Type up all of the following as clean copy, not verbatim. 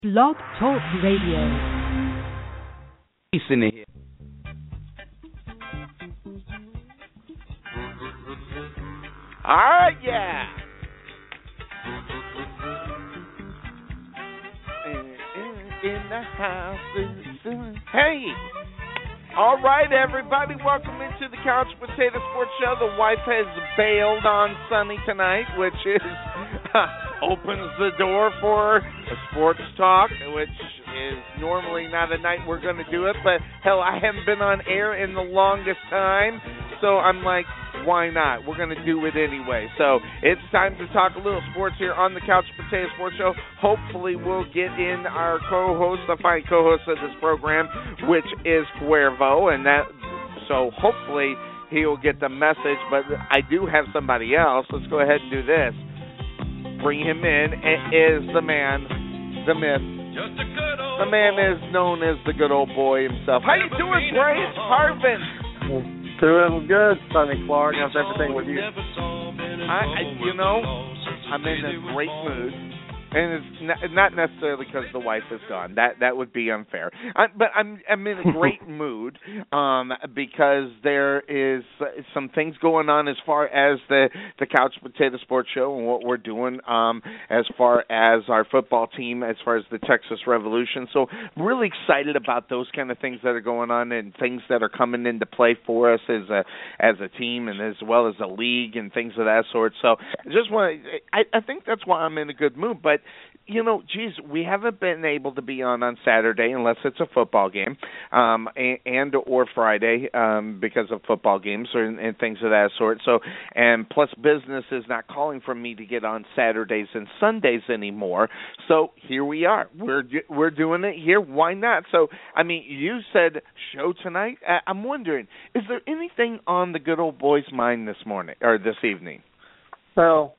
Blog Talk Radio. Peace in here. All right, yeah. In the house. Hey. All right, everybody. Welcome into the Couch Potato Sports Show. The wife has bailed on Sunny tonight, which is opens the door for a sports talk, which is normally not a night we're going to do it. But, hell, I haven't been on air in the longest time, so I'm like, why not? We're going to do it anyway. So it's time to talk a little sports here on the Couch Potato Sports Show. Hopefully we'll get in our co-host, the fine co-host of this program, which is Cuervo, and that. So hopefully he'll get the message. But I do have somebody else. Let's go ahead and do this. Bring him in. It is the man, the myth. The man is known as the good old boy himself. How you doing, Braves Harvin? Doing good, Sonny Clark. How's everything with you? I'm in a great mood. And it's not necessarily because the wife is gone. That would be unfair. But I'm in a great mood because there is some things going on as far as the Couch Potato Sports Show and what we're doing as far as our football team, as far as the Texas Revolution. So really excited about those kind of things that are going on and things that are coming into play for us as a team and as well as a league and things of that sort. So I think that's why I'm in a good mood. But we haven't been able to be on Saturday unless it's a football game, and or Friday because of football games and things of that sort. So, and plus business is not calling for me to get on Saturdays and Sundays anymore. So here we are. We're doing it here. Why not? So, I mean, you said show tonight. I'm wondering, is there anything on the good old boy's mind this morning or this evening? Well,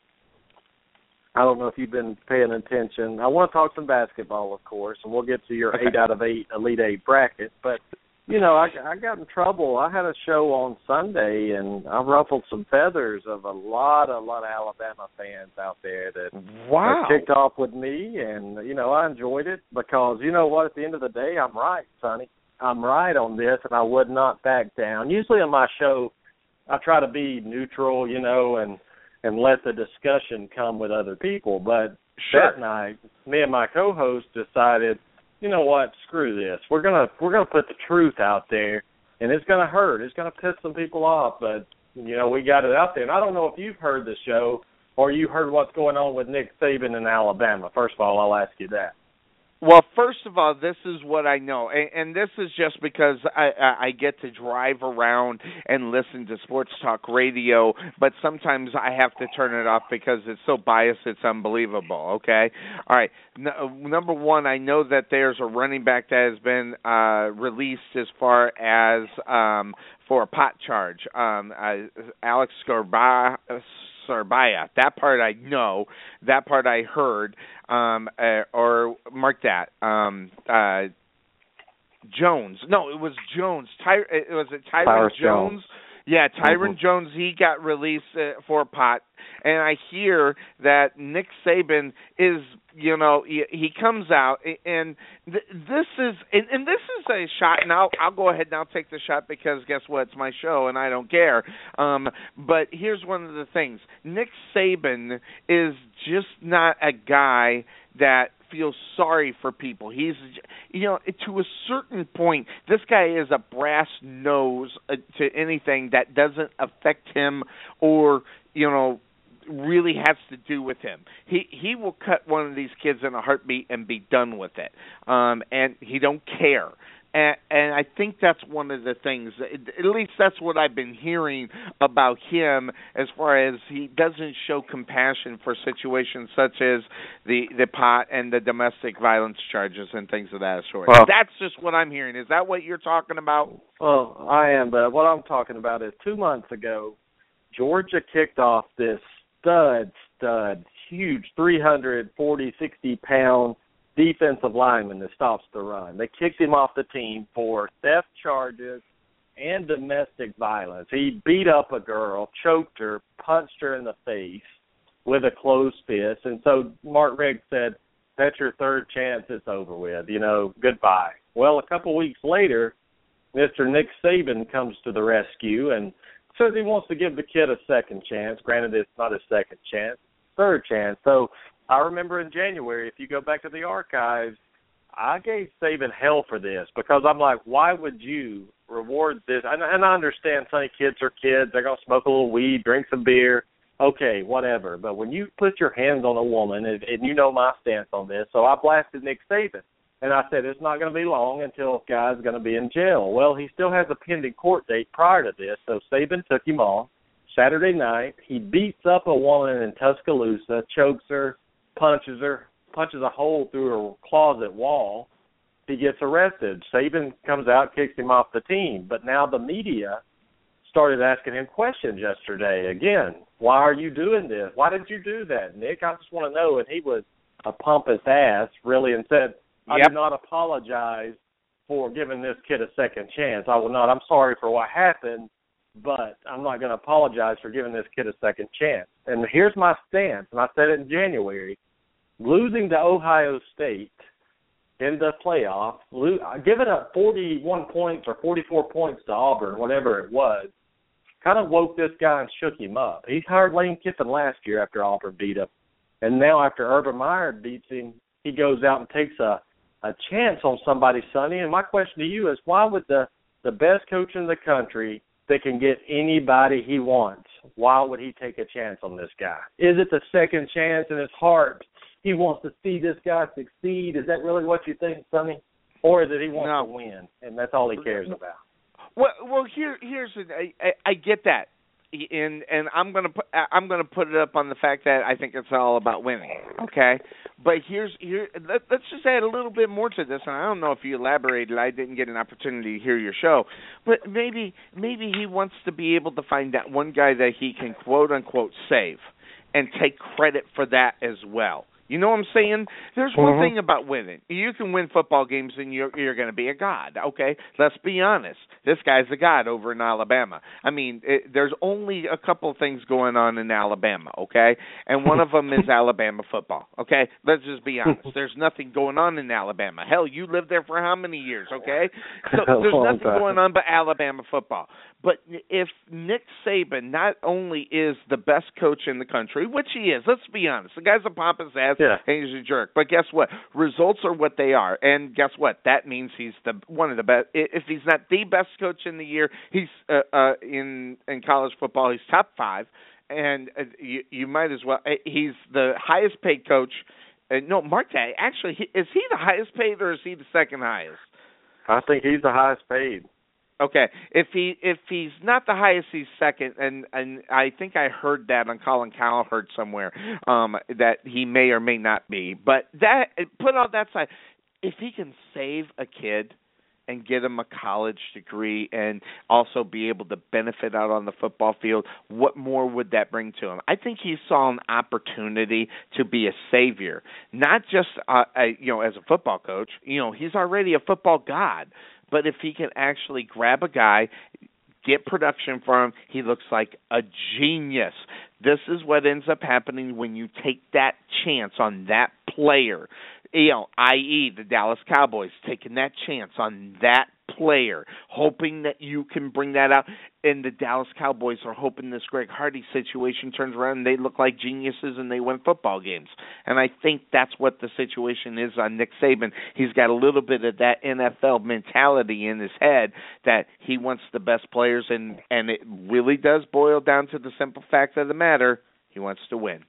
I don't know if you've been paying attention. I want to talk some basketball, of course, and we'll get to your 8 out of 8 Elite 8 bracket. But, I got in trouble. I had a show on Sunday, and I ruffled some feathers of a lot of Alabama fans out there that kicked off with me. And, I enjoyed it because, you know what, at the end of the day, I'm right, Sonny. I'm right on this, and I would not back down. Usually on my show, I try to be neutral, and let the discussion come with other people. But that night, me and my co-host decided, you know what, screw this. We're gonna put the truth out there, and it's gonna hurt. It's gonna piss some people off, but we got it out there. And I don't know if you've heard the show or you heard what's going on with Nick Saban in Alabama. First of all, I'll ask you that. Well, first of all, this is what I know, and this is just because I get to drive around and listen to sports talk radio, but sometimes I have to turn it off because it's so biased it's unbelievable, okay? All right, number one, I know that there's a running back that has been released as far as for a pot charge, Alex Sarbaya. That part I know. That part I heard. Or mark that. Jones. No, it was Jones. Was it Tyron Jones? Yeah, Tyron Jones. He got released for a pot, and I hear that Nick Saban is, he comes out, and this is a shot, and I'll go ahead and I'll take the shot because guess what? It's my show, and I don't care. But here's one of the things: Nick Saban is just not a guy that feels sorry for people. He's, to a certain point, this guy is a brass nose to anything that doesn't affect him or, really has to do with him. He will cut one of these kids in a heartbeat and be done with it. And he don't care. And I think that's one of the things, at least that's what I've been hearing about him, as far as he doesn't show compassion for situations such as the pot and the domestic violence charges and things of that sort. Well, that's just what I'm hearing. Is that what you're talking about? Well, I am, but what I'm talking about is 2 months ago, Georgia kicked off this stud, huge 340, 60-pound defensive lineman that stops the run. They kicked him off the team for theft charges and domestic violence. He beat up a girl, choked her, punched her in the face with a closed fist. And so Mark Riggs said, that's your third chance. It's over with. Goodbye. Well, a couple weeks later, Mr. Nick Saban comes to the rescue and says he wants to give the kid a second chance. Granted, it's not a second chance, third chance. So I remember in January, if you go back to the archives, I gave Saban hell for this because I'm like, why would you reward this? And I understand, Sonny, kids are kids. They're going to smoke a little weed, drink some beer. Okay, whatever. But when you put your hands on a woman, and you know my stance on this, so I blasted Nick Saban. And I said, it's not going to be long until this guy's going to be in jail. Well, he still has a pending court date prior to this, so Saban took him off. Saturday night, he beats up a woman in Tuscaloosa, chokes her, punches a hole through her closet wall. He gets arrested. Saban comes out, kicks him off the team. But now the media started asking him questions yesterday. Again, why are you doing this? Why did you do that, Nick? I just want to know. And he was a pompous ass, really, and said, I do not apologize for giving this kid a second chance. I will not. I'm sorry for what happened, but I'm not going to apologize for giving this kid a second chance. And here's my stance, and I said it in January. Losing to Ohio State in the playoff, giving up 41 points or 44 points to Auburn, whatever it was, kind of woke this guy and shook him up. He hired Lane Kiffin last year after Auburn beat him. And now after Urban Meyer beats him, he goes out and takes a chance on somebody, Sonny. And my question to you is, why would the best coach in the country that can get anybody he wants, why would he take a chance on this guy? Is it the second chance in his heart? He wants to see this guy succeed. Is that really what you think, Sonny? Or is it he wants to win, and that's all he cares about? Well, here's I get that, and I'm gonna put it up on the fact that I think it's all about winning. Okay, but let's just add a little bit more to this. And I don't know if you elaborated. I didn't get an opportunity to hear your show, but maybe he wants to be able to find that one guy that he can quote unquote save, and take credit for that as well. You know what I'm saying? There's one thing about winning. You can win football games and you're going to be a god, okay? Let's be honest. This guy's a god over in Alabama. I mean, there's only a couple of things going on in Alabama, okay? And one of them is Alabama football, okay? Let's just be honest. There's nothing going on in Alabama. Hell, you lived there for how many years, okay? So there's nothing going on but Alabama football. But if Nick Saban not only is the best coach in the country, which he is, let's be honest, the guy's a pompous ass and he's a jerk. But guess what? Results are what they are. And guess what? That means he's one of the best. If he's not the best coach in the year, he's in college football, he's top 5. And you might as well. He's the highest paid coach. No, mark that. Actually, is he the highest paid or is he the second highest? I think he's the highest paid. Okay, if he's not the highest, he's second, and I think I heard that on Colin Cowherd somewhere that he may or may not be. But that put on that side, if he can save a kid and get him a college degree and also be able to benefit out on the football field, what more would that bring to him? I think he saw an opportunity to be a savior, not just as a football coach. He's already a football god. But if he can actually grab a guy, get production for him, he looks like a genius. This is what ends up happening when you take that chance on that player, i.e. the Dallas Cowboys taking that chance on that player, hoping that you can bring that out. And the Dallas Cowboys are hoping this Greg Hardy situation turns around and they look like geniuses and they win football games. And I think that's what the situation is on Nick Saban. He's got a little bit of that NFL mentality in his head that he wants the best players, and it really does boil down to the simple fact of the matter, he wants to win.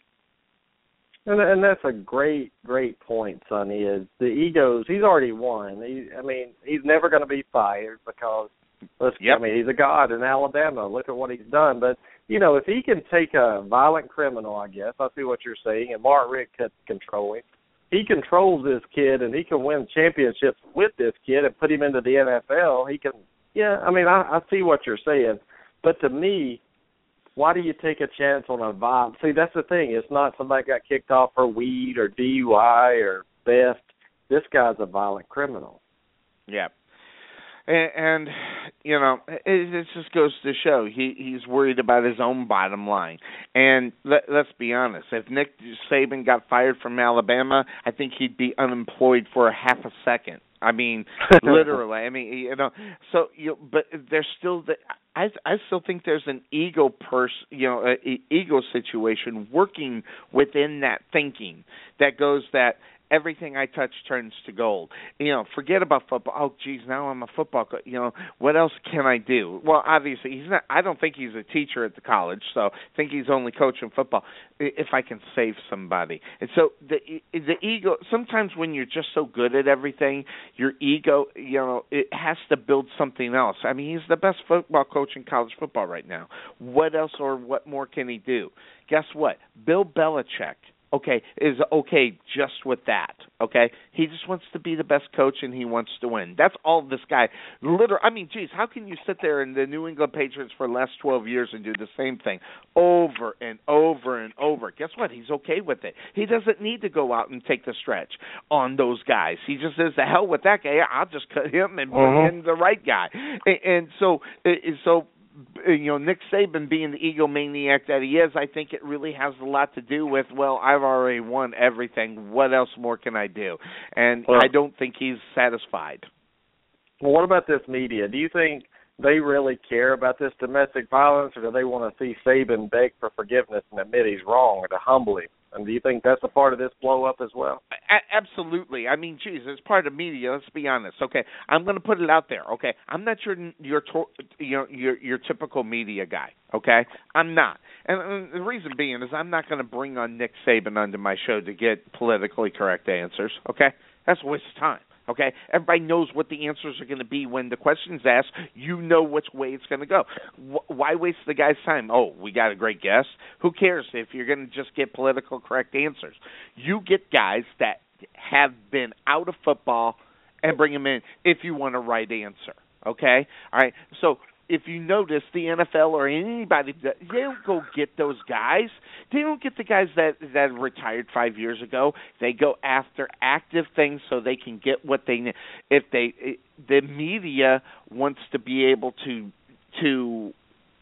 And that's a great point, Sonny, is the egos. He's already won. He's never going to be fired because, he's a god in Alabama. Look at what he's done. But, if he can take a violent criminal, I guess, I see what you're saying, and Mark Richt can control him. He controls this kid, and he can win championships with this kid and put him into the NFL. He can, I see what you're saying. But to me, why do you take a chance on a vibe? See, that's the thing. It's not somebody got kicked off for weed or DUI or theft. This guy's a violent criminal. Yeah. And you know, it just goes to show he's worried about his own bottom line. And let's be honest, if Nick Saban got fired from Alabama, I think he'd be unemployed for a half a second. I mean, literally. I mean, you know. So but there's still I still think there's an ego ego situation working within that thinking that goes that everything I touch turns to gold. You know, forget about football. Oh, geez, now I'm a football coach. You know, what else can I do? Well, obviously, he's not. I don't think he's a teacher at the college, so I think he's only coaching football. If I can save somebody, and so the ego. Sometimes when you're just so good at everything, your ego, you know, it has to build something else. I mean, he's the best football coach in college football right now. What else or what more can he do? Guess what? Bill Belichick. Okay, is okay just with that, okay? He just wants to be the best coach and he wants to win. That's all this guy, I mean, geez, how can you sit there in the New England Patriots for the last 12 years and do the same thing over and over and over? Guess what? He's okay with it. He doesn't need to go out and take the stretch on those guys. He just says, the hell with that guy. I'll just cut him and bring in the right guy. And so you know, Nick Saban being the egomaniac that he is, I think it really has a lot to do with, well, I've already won everything. What else more can I do? And I don't think he's satisfied. Well, what about this media? Do you think they really care about this domestic violence, or do they want to see Saban beg for forgiveness and admit he's wrong, or to humble him? And do you think that's a part of this blow-up as well? Absolutely. I mean, geez, it's part of media. Let's be honest. Okay, I'm going to put it out there. Okay, I'm not your typical media guy. Okay, I'm not. And the reason being is I'm not going to bring on Nick Saban onto my show to get politically correct answers. Okay, that's a waste of time. Okay, everybody knows what the answers are going to be when the question's asked. You know which way it's going to go. Why waste the guy's time? Oh, we got a great guest. Who cares if you're going to just get political correct answers? You get guys that have been out of football and bring them in if you want a right answer. Okay, all right. So if you notice, the NFL or anybody, they don't go get those guys. They don't get the guys that retired 5 years ago. They go after active things so they can get what they need. The media wants to be able to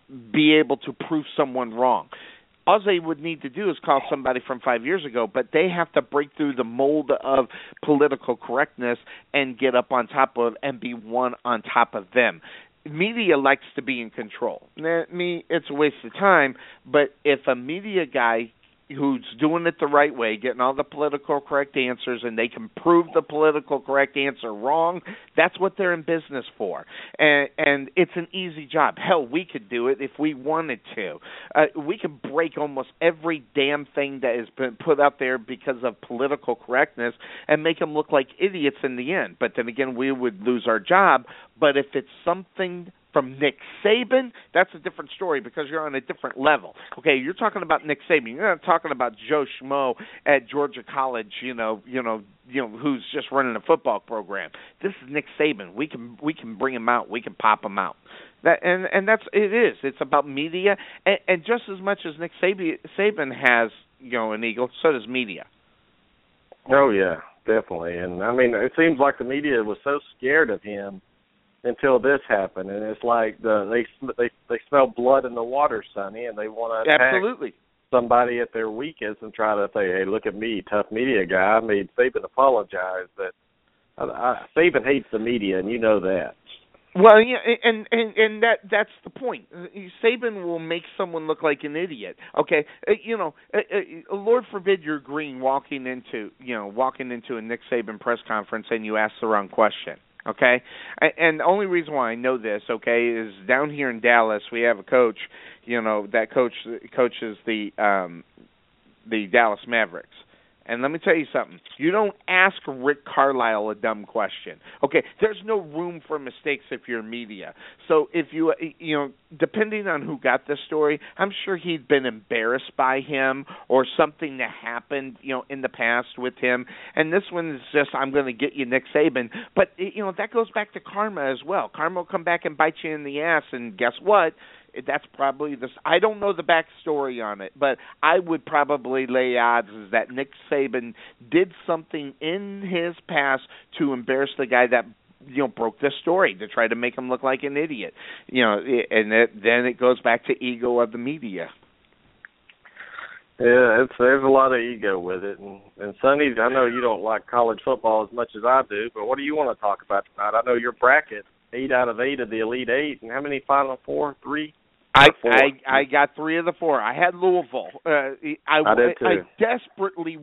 prove someone wrong. All they would need to do is call somebody from 5 years ago, but they have to break through the mold of political correctness and get up on top of and be one on top of them. Media likes to be in control. It's a waste of time, but if a media guy who's doing it the right way, getting all the political correct answers, and they can prove the political correct answer wrong, that's what they're in business for. And it's an easy job. Hell, we could do it if we wanted to. We could break almost every damn thing that has been put out there because of political correctness and make them look like idiots in the end. But then again, we would lose our job. But if it's something from Nick Saban, that's a different story because you're on a different level. Okay, you're talking about Nick Saban. You're not talking about Joe Schmo at Georgia College, you know, who's just running a football program. This is Nick Saban. We can bring him out. We can pop him out. And that's it is. It's about media, and just as much as Nick Saban has, an ego, so does media. Oh yeah, definitely. And I mean, it seems like the media was so scared of him until this happened, and it's like they smell blood in the water, Sonny, and they want to attack somebody at their weakest and try to say, "Hey, look at me, tough media guy." I made Saban apologize, but Saban hates the media, and you know that. Well, yeah, and that's the point. Saban will make someone look like an idiot. Okay, Lord forbid you're Green walking into a Nick Saban press conference and you ask the wrong question. Okay, and the only reason why I know this, okay, is down here in Dallas we have a coach, that coaches the Dallas Mavericks. And let me tell you something. You don't ask Rick Carlisle a dumb question. Okay, there's no room for mistakes if you're media. So if you depending on who got this story, I'm sure he'd been embarrassed by him or something that happened, in the past with him. And this one is just, I'm going to get you Nick Saban. But, that goes back to karma as well. Karma will come back and bite you in the ass. And guess what? That's probably I don't know the backstory on it, but I would probably lay odds is that Nick Saban did something in his past to embarrass the guy that broke the story to try to make him look like an idiot. And then it goes back to ego of the media. Yeah, there's a lot of ego with it. And Sonny, I know you don't like college football as much as I do, but what do you want to talk about tonight? I know your bracket, 8 out of 8 of the Elite Eight, and how many Final Four? 3? I got 3 of the 4. I had Louisville. I did too. I desperately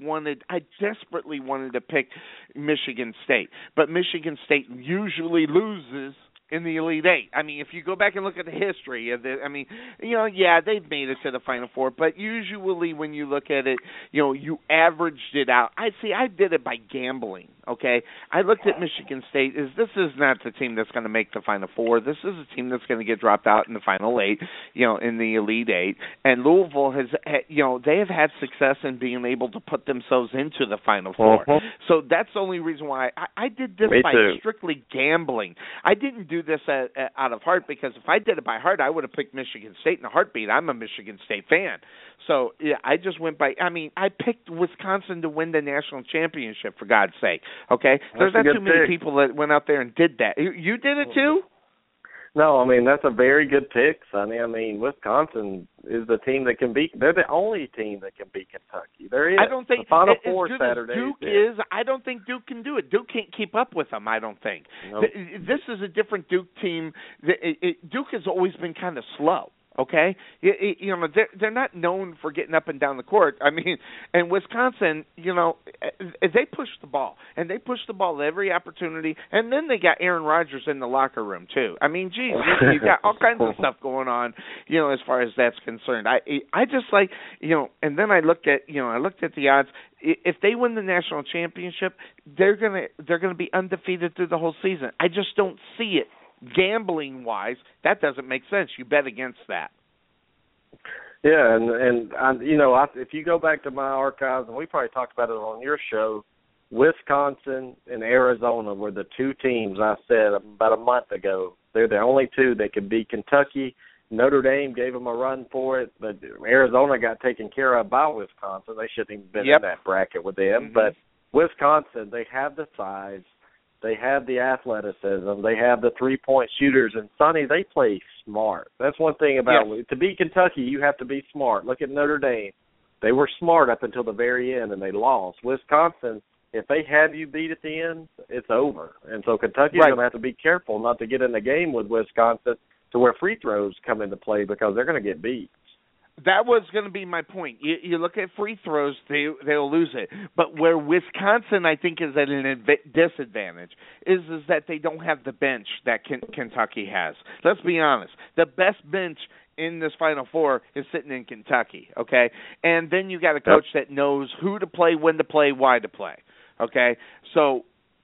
wanted to pick Michigan State, but Michigan State usually loses in the Elite Eight. I mean, if you go back and look at the history of they've made it to the Final Four, but usually when you look at it, you averaged it out. I did it by gambling, okay? I looked at Michigan State this is not the team that's going to make the Final Four. This is a team that's going to get dropped out in the Final Eight, in the Elite Eight. And Louisville has, they have had success in being able to put themselves into the Final Four. So that's the only reason why I did this by strictly gambling. I didn't do this out of heart, because if I did it by heart, I would have picked Michigan State in a heartbeat. I'm a Michigan State fan. So I just went by, I picked Wisconsin to win the national championship, for God's sake. Okay? There's not too many people that went out there and did that. You did it too? No, that's a very good pick, Sonny. Wisconsin is the team that can beat. They're the only team that can beat Kentucky. There is. I don't think the Final Four Saturday. Duke is. I don't think Duke can do it. Duke can't keep up with them. I don't think. Nope. This is a different Duke team. Duke has always been kind of slow. Okay, they're not known for getting up and down the court. And Wisconsin, they push the ball, and they push the ball at every opportunity. And then they got Aaron Rodgers in the locker room too. You got all kinds of stuff going on, as far as that's concerned. I just like, and then I looked at the odds. If they win the national championship, they're gonna be undefeated through the whole season. I just don't see it. Gambling wise, that doesn't make sense. You bet against that. Yeah, and if you go back to my archives, and we probably talked about it on your show, Wisconsin and Arizona were the 2 teams I said about a month ago. They're the only 2 that could beat Kentucky. Notre Dame gave them a run for it, but Arizona got taken care of by Wisconsin. They shouldn't even been in that bracket with them. Mm-hmm. But Wisconsin, they have the size. They have the athleticism. They have the 3-point shooters. And, Sonny, they play smart. That's one thing about to beat Kentucky, you have to be smart. Look at Notre Dame. They were smart up until the very end, and they lost. Wisconsin, if they have you beat at the end, it's over. And so Kentucky's going to have to be careful not to get in the game with Wisconsin to where free throws come into play, because they're going to get beat. That was going to be my point. You look at free throws, they'll lose it. But where Wisconsin, I think, is at an disadvantage is that they don't have the bench that Kentucky has. Let's be honest. The best bench in this Final Four is sitting in Kentucky, okay? And then you got a coach that knows who to play, when to play, why to play, okay? So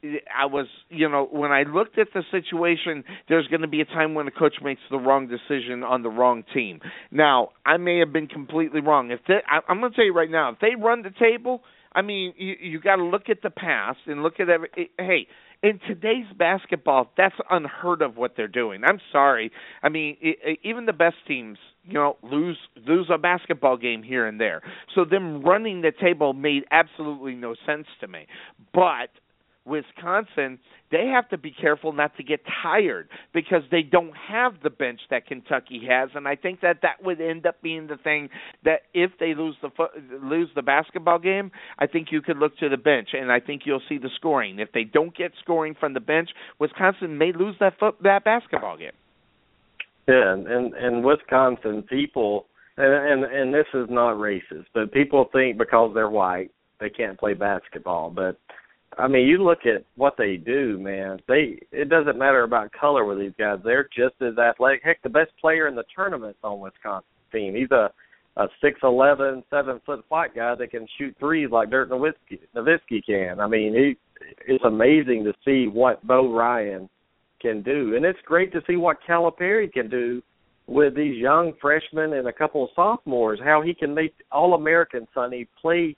I was, when I looked at the situation, there's going to be a time when a coach makes the wrong decision on the wrong team. Now, I may have been completely wrong. I'm going to tell you right now, if they run the table, you got to look at the past and look at hey, in today's basketball, that's unheard of what they're doing. I'm sorry. Even the best teams, lose a basketball game here and there. So them running the table made absolutely no sense to me. But Wisconsin, they have to be careful not to get tired, because they don't have the bench that Kentucky has, and I think that would end up being the thing that if they lose the basketball game, I think you could look to the bench, and I think you'll see the scoring. If they don't get scoring from the bench, Wisconsin may lose that basketball game. Yeah, and Wisconsin people, and this is not racist, but people think because they're white they can't play basketball, but you look at what they do, man. It doesn't matter about color with these guys. They're just as athletic. Heck, the best player in the tournament's on Wisconsin's team. He's a 6'11", 7-foot white guy that can shoot threes like Dirk Nowitzki can. It's amazing to see what Bo Ryan can do. And it's great to see what Calipari can do with these young freshmen and a couple of sophomores, how he can make All-American, Sonny, play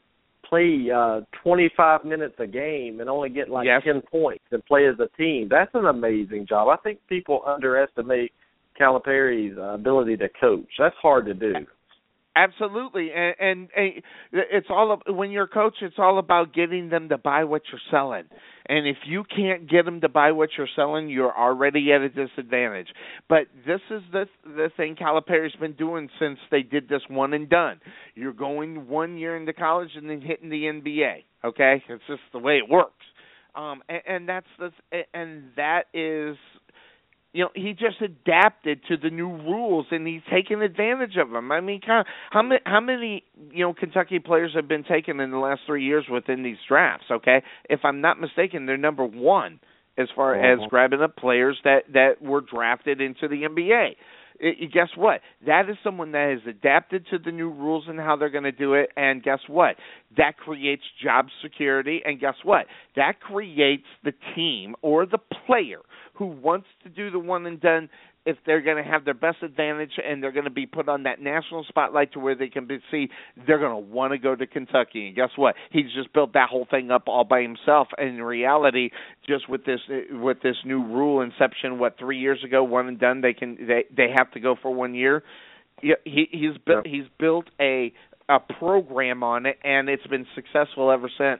25 minutes a game and only get 10 points and play as a team. That's an amazing job. I think people underestimate Calipari's ability to coach. That's hard to do. Absolutely, and it's all when you're a coach, it's all about getting them to buy what you're selling. And if you can't get them to buy what you're selling, you're already at a disadvantage. But this is the thing Calipari's been doing since they did this one and done. You're going 1 year into college and then hitting the NBA. Okay, it's just the way it works. And that is. He just adapted to the new rules, and he's taken advantage of them. I mean, how many Kentucky players have been taken in the last 3 years within these drafts? Okay, if I'm not mistaken, they're number one as far as grabbing up players that were drafted into the NBA. Guess what? That is someone that has adapted to the new rules and how they're going to do it, and guess what? That creates job security, and guess what? That creates the team or the player who wants to do the one and done if they're going to have their best advantage and they're going to be put on that national spotlight to where they can see they're going to want to go to Kentucky. And guess what? He's just built that whole thing up all by himself. And in reality, just with this new rule inception, 3 years ago, one and done, they have to go for 1 year. He's built a program on it, and it's been successful ever since.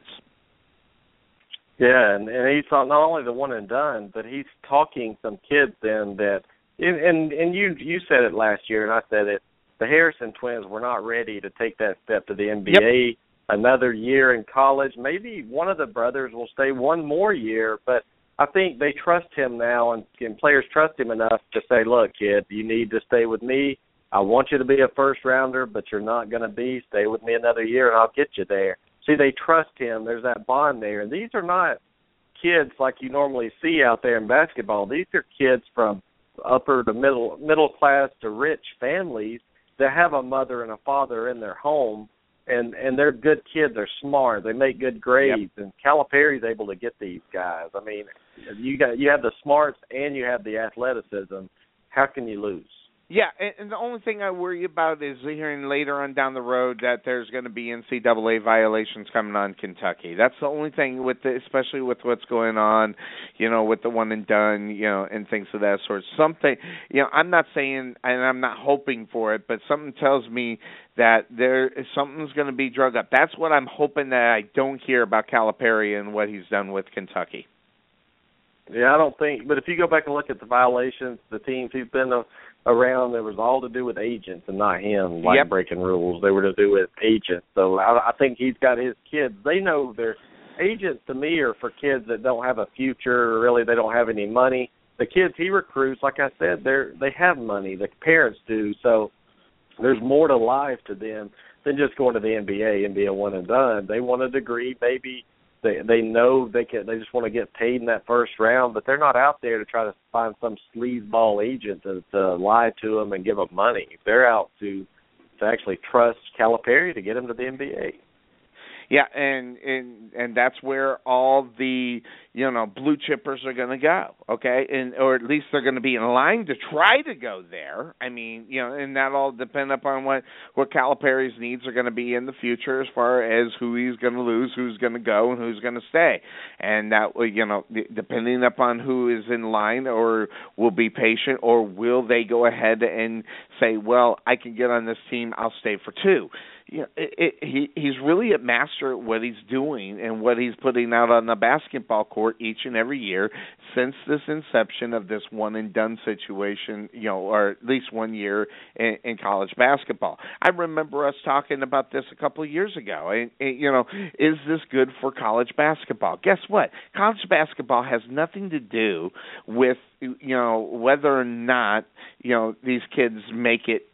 Yeah, and he's not only the one and done, but he's talking some kids in that. And you said it last year, and I said it. The Harrison twins were not ready to take that step to the NBA. Yep. Another year in college. Maybe one of the brothers will stay one more year, but I think they trust him now, and players trust him enough to say, look, kid, you need to stay with me. I want you to be a first-rounder, but you're not going to be. Stay with me another year, and I'll get you there. See, they trust him. There's that bond there. And these are not kids like you normally see out there in basketball. These are kids from upper to middle class to rich families that have a mother and a father in their home, and they're good kids. They're smart. They make good grades. Yep. And Calipari's able to get these guys. I mean, you have the smarts and you have the athleticism. How can you lose? Yeah, and the only thing I worry about is hearing later on down the road that there's going to be NCAA violations coming on Kentucky. That's the only thing especially with what's going on, with the one and done, and things of that sort. Something, I'm not saying, and I'm not hoping for it, but something tells me that something's going to be drug up. That's what I'm hoping that I don't hear about Calipari and what he's done with Kentucky. Yeah, I don't think, but if you go back and look at the violations, the teams he's been around, it was all to do with agents and not him, breaking rules. They were to do with agents. So I think he's got his kids. They know their agents, to me, are for kids that don't have a future, really they don't have any money. The kids he recruits, like I said, they have money. The parents do. So there's more to life to them than just going to the NBA and being one and done. They want a degree, maybe. They know they just want to get paid in that first round, but they're not out there to try to find some sleazeball agent to lie to them and give them money. They're out to actually trust Calipari to get them to the NBA. Yeah, and that's where all the blue chippers are going to go, okay, or at least they're going to be in line to try to go there. I mean, and that all depend upon what Calipari's needs are going to be in the future as far as who he's going to lose, who's going to go, and who's going to stay, and that depending upon who is in line or will be patient or will they go ahead and say, well, I can get on this team, I'll stay for two. He's really a master at what he's doing and what he's putting out on the basketball court each and every year since this inception of this one-and-done situation, or at least 1 year in college basketball. I remember us talking about this a couple of years ago. Is this good for college basketball? Guess what? College basketball has nothing to do with, whether or not, these kids make it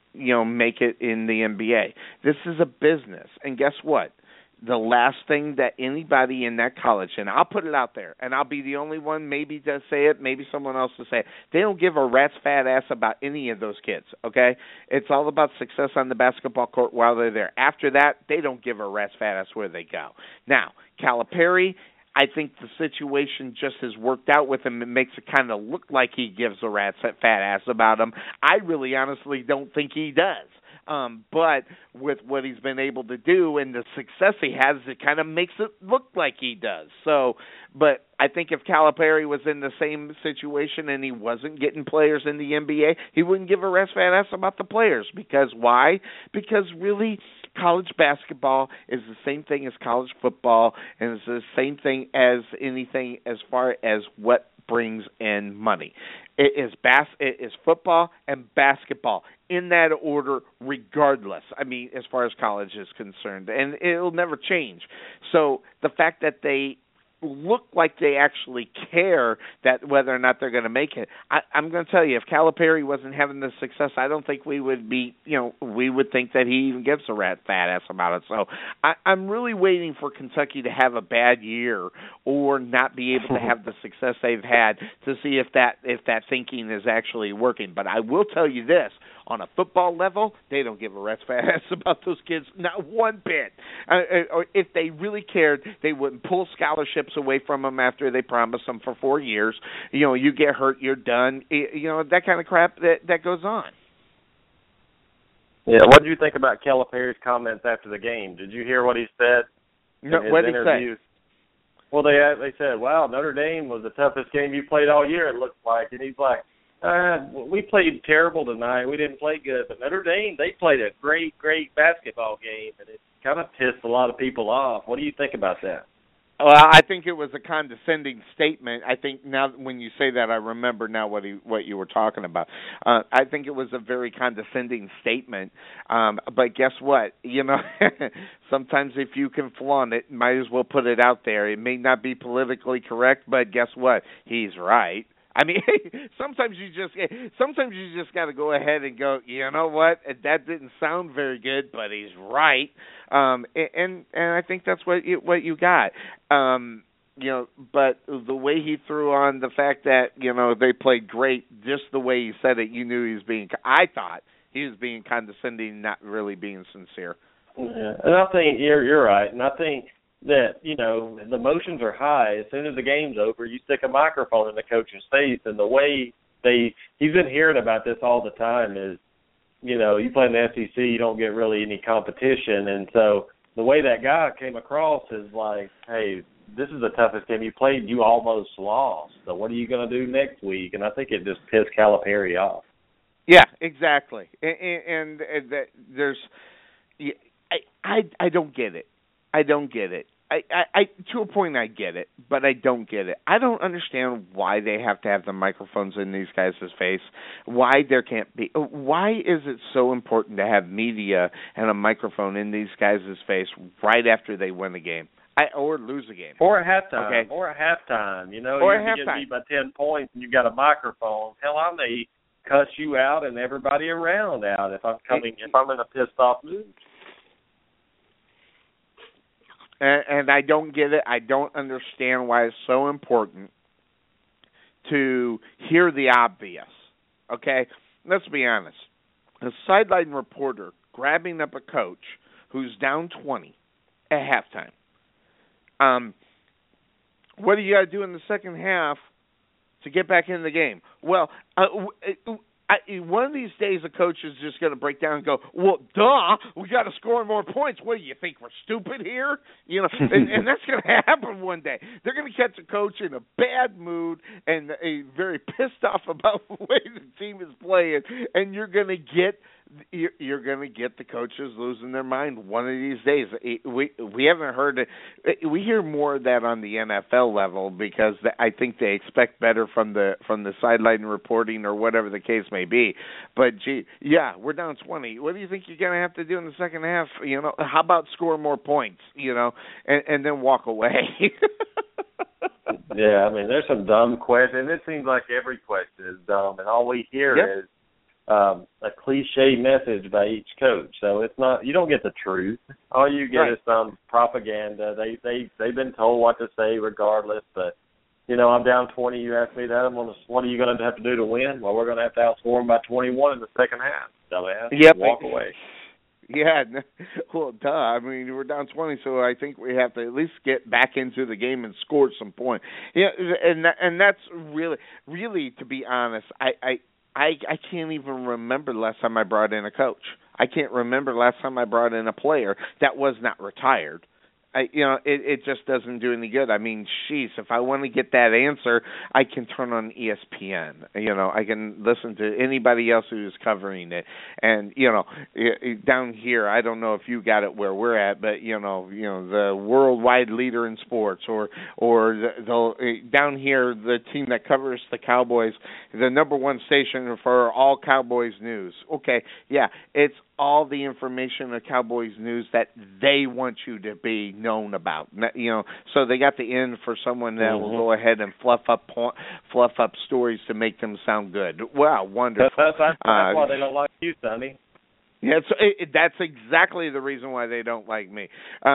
in the NBA. This is a business. And guess what? The last thing that anybody in that college, and I'll put it out there, and I'll be the only one maybe to say it, maybe someone else to say it, they don't give a rat's fat ass about any of those kids, okay? It's all about success on the basketball court while they're there. After that, they don't give a rat's fat ass where they go. Now, Calipari, I think the situation just has worked out with him. It makes it kind of look like he gives a rat's fat ass about him. I really honestly don't think he does. But with what he's been able to do and the success he has, it kind of makes it look like he does. So, but I think if Calipari was in the same situation and he wasn't getting players in the NBA, he wouldn't give a rat's fat ass about the players. Because why? Because really, college basketball is the same thing as college football, and it's the same thing as anything as far as what brings in money. It is football and basketball in that order, regardless. I mean, as far as college is concerned, and it'll never change. So the fact that they look like they actually care that whether or not they're going to make it. I'm going to tell you, if Calipari wasn't having the success, I don't think we would be, we would think that he even gives a fat ass about it. So I'm really waiting for Kentucky to have a bad year or not be able to have the success they've had to see if that thinking is actually working. But I will tell you this. On a football level, they don't give a rat's fat ass about those kids, not one bit. Or if they really cared, they wouldn't pull scholarships away from them after they promised them for 4 years. You get hurt, you're done. That kind of crap that goes on. Yeah, what did you think about Calipari's comments after the game? Did you hear what he said? No, what did he say? Well, they said, wow, Notre Dame was the toughest game you played all year, it looks like. And he's like, we played terrible tonight. We didn't play good. But Notre Dame, they played a great, great basketball game, and it kind of pissed a lot of people off. What do you think about that? Well, I think it was a condescending statement. I think now when you say that, I remember now what you were talking about. I think it was a very condescending statement. But guess what? Sometimes if you can flaunt it, might as well put it out there. It may not be politically correct, but guess what? He's right. I mean, sometimes you just got to go ahead and go, you know what? That didn't sound very good, but he's right. And I think that's what you got. But the way he threw on the fact that, they played great, just the way he said it, you knew he was I thought he was being condescending, not really being sincere. Yeah, and I think you're right. And I think that, the emotions are high. As soon as the game's over, you stick a microphone in the coach's face, and the way he's been hearing about this all the time is, you play in the SEC, you don't get really any competition. And so the way that guy came across is like, hey, this is the toughest game you played. You almost lost. So what are you going to do next week? And I think it just pissed Calipari off. Yeah, exactly. And there's – I don't get it. I don't get it. I to a point I get it, but I don't get it. I don't understand why they have to have the microphones in these guys' face. Why there can't be? Why is it so important to have media and a microphone in these guys' face right after they win a game? Or lose a game. Or at halftime. Okay. Or at halftime. Or you get beat by 10 points and you got a microphone. Hell, I may cuss you out and everybody around out if I'm in a pissed off mood. And I don't get it. I don't understand why it's so important to hear the obvious. Okay? Let's be honest. A sideline reporter grabbing up a coach who's down 20 at halftime. What do you got to do in the second half to get back in the game? Well, one of these days a coach is just going to break down and go, well, duh, we got to score more points. What, do you think we're stupid here? And that's going to happen one day. They're going to catch a coach in a bad mood and very pissed off about the way the team is playing, and you're going to get the coaches losing their mind one of these days. We haven't heard it. We hear more of that on the NFL level because I think they expect better from the sideline reporting or whatever the case may be. But we're down 20. What do you think you're going to have to do in the second half? How about score more points? And then walk away. Yeah, I mean, there's some dumb questions. It seems like every question is dumb, and all we hear is a cliche message by each coach. So it's not, you don't get the truth. All you get is some propaganda. They've been told what to say regardless. But I'm down 20. You asked me that. What are you going to have to do to win? Well, we're going to have to outscore them by 21 in the second half. Dumbass. Yep. Walk away. Yeah, well, duh. I mean, we're down 20, so I think we have to at least get back into the game and score some points. Yeah, and that's really, to be honest, I can't even remember the last time I brought in a coach. I can't remember the last time I brought in a player that was not retired. it just doesn't do any good. I mean, sheesh, if I want to get that answer, I can turn on ESPN. I can listen to anybody else who's covering it. And, down here, I don't know if you got it where we're at, but, the worldwide leader in sports or down here, the team that covers the Cowboys, the number one station for all Cowboys news. Okay, yeah, it's all the information of Cowboys news that they want you to be known about. So they got the in for someone that will go ahead and fluff up stories to make them sound good. Wow, wonderful. That's why they don't like you, Sonny. Yeah, that's exactly the reason why they don't like me.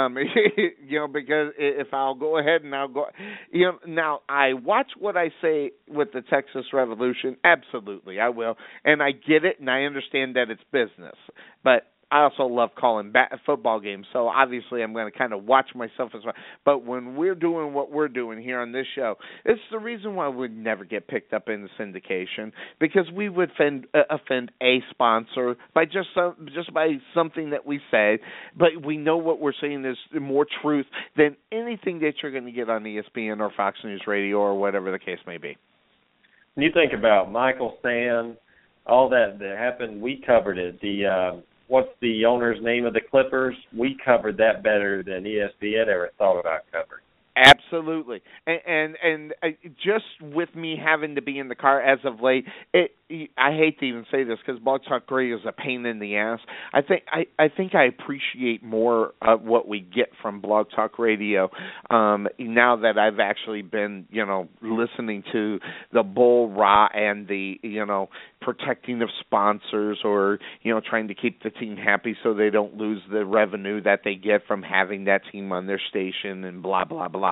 Because if I'll go ahead and now I watch what I say with the Texas Revolution. Absolutely, I will, and I get it, and I understand that it's business, but I also love calling football games, so obviously I'm going to kind of watch myself as well. But when we're doing what we're doing here on this show, it's the reason why we'd never get picked up in the syndication, because we would offend a sponsor by just by something that we say. But we know what we're saying is more truth than anything that you're going to get on ESPN or Fox News Radio or whatever the case may be. When you think about Michael Sam, all that happened, we covered it. What's the owner's name of the Clippers? We covered that better than ESPN ever thought about covering. Absolutely, and just with me having to be in the car as of late, I hate to even say this because Blog Talk Radio is a pain in the ass. I think I appreciate more of what we get from Blog Talk Radio now that I've actually been listening to the bull rah and the protecting of sponsors or trying to keep the team happy so they don't lose the revenue that they get from having that team on their station and blah blah blah.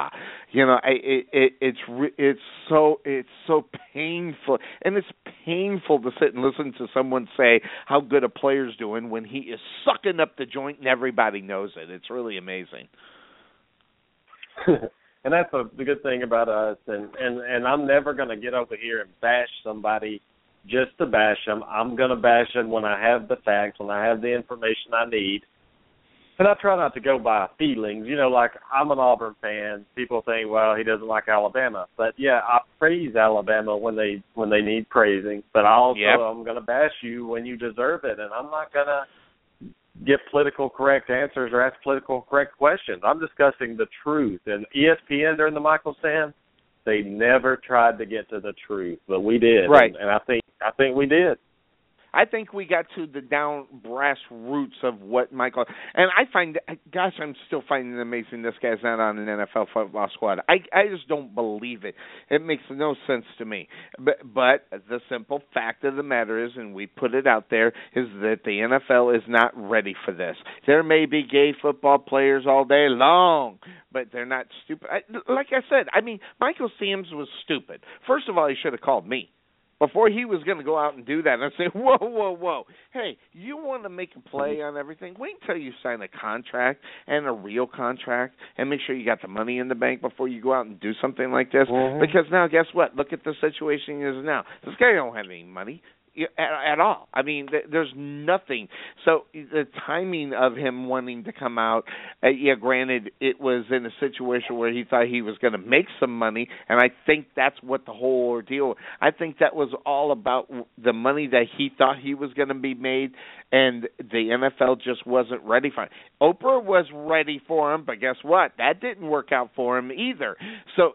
It's so painful, and it's painful to sit and listen to someone say how good a player's doing when he is sucking up the joint and everybody knows it. It's really amazing. And that's the good thing about us. And I'm never going to get over here and bash somebody just to bash them. I'm going to bash them when I have the facts, when I have the information I need. And I try not to go by feelings. Like I'm an Auburn fan. People think, well, he doesn't like Alabama. But, yeah, I praise Alabama when they need praising. But I'm going to bash you when you deserve it. And I'm not going to get political correct answers or ask political correct questions. I'm discussing the truth. And ESPN during the Michael Sam, they never tried to get to the truth. But we did. Right. And I think we did. I think we got to the down brass roots of what Michael, and I find, gosh, I'm still finding it amazing this guy's not on an NFL football squad. I just don't believe it. It makes no sense to me. But the simple fact of the matter is, and we put it out there, is that the NFL is not ready for this. There may be gay football players all day long, but they're not stupid. Like I said, Michael Sams was stupid. First of all, he should have called me before he was going to go out and do that. And I say, whoa. Hey, you want to make a play on everything? Wait until you sign a contract and a real contract and make sure you got the money in the bank before you go out and do something like this. Mm-hmm. Because now, guess what? Look at the situation he is now. This guy don't have any money at all. There's nothing. So the timing of him wanting to come out, granted, it was in a situation where he thought he was going to make some money, and I think that's what the whole ordeal. I think that was all about the money that he thought he was going to be made, and the NFL just wasn't ready for him. Oprah was ready for him, but guess what? That didn't work out for him either. So,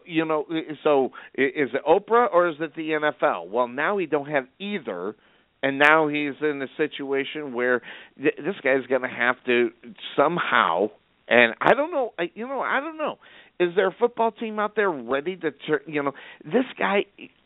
is it Oprah or is it the NFL? Well, now he don't have either. And now he's in a situation where this guy's going to have to somehow, and I don't know. I don't know. Is there a football team out there ready to, this guy?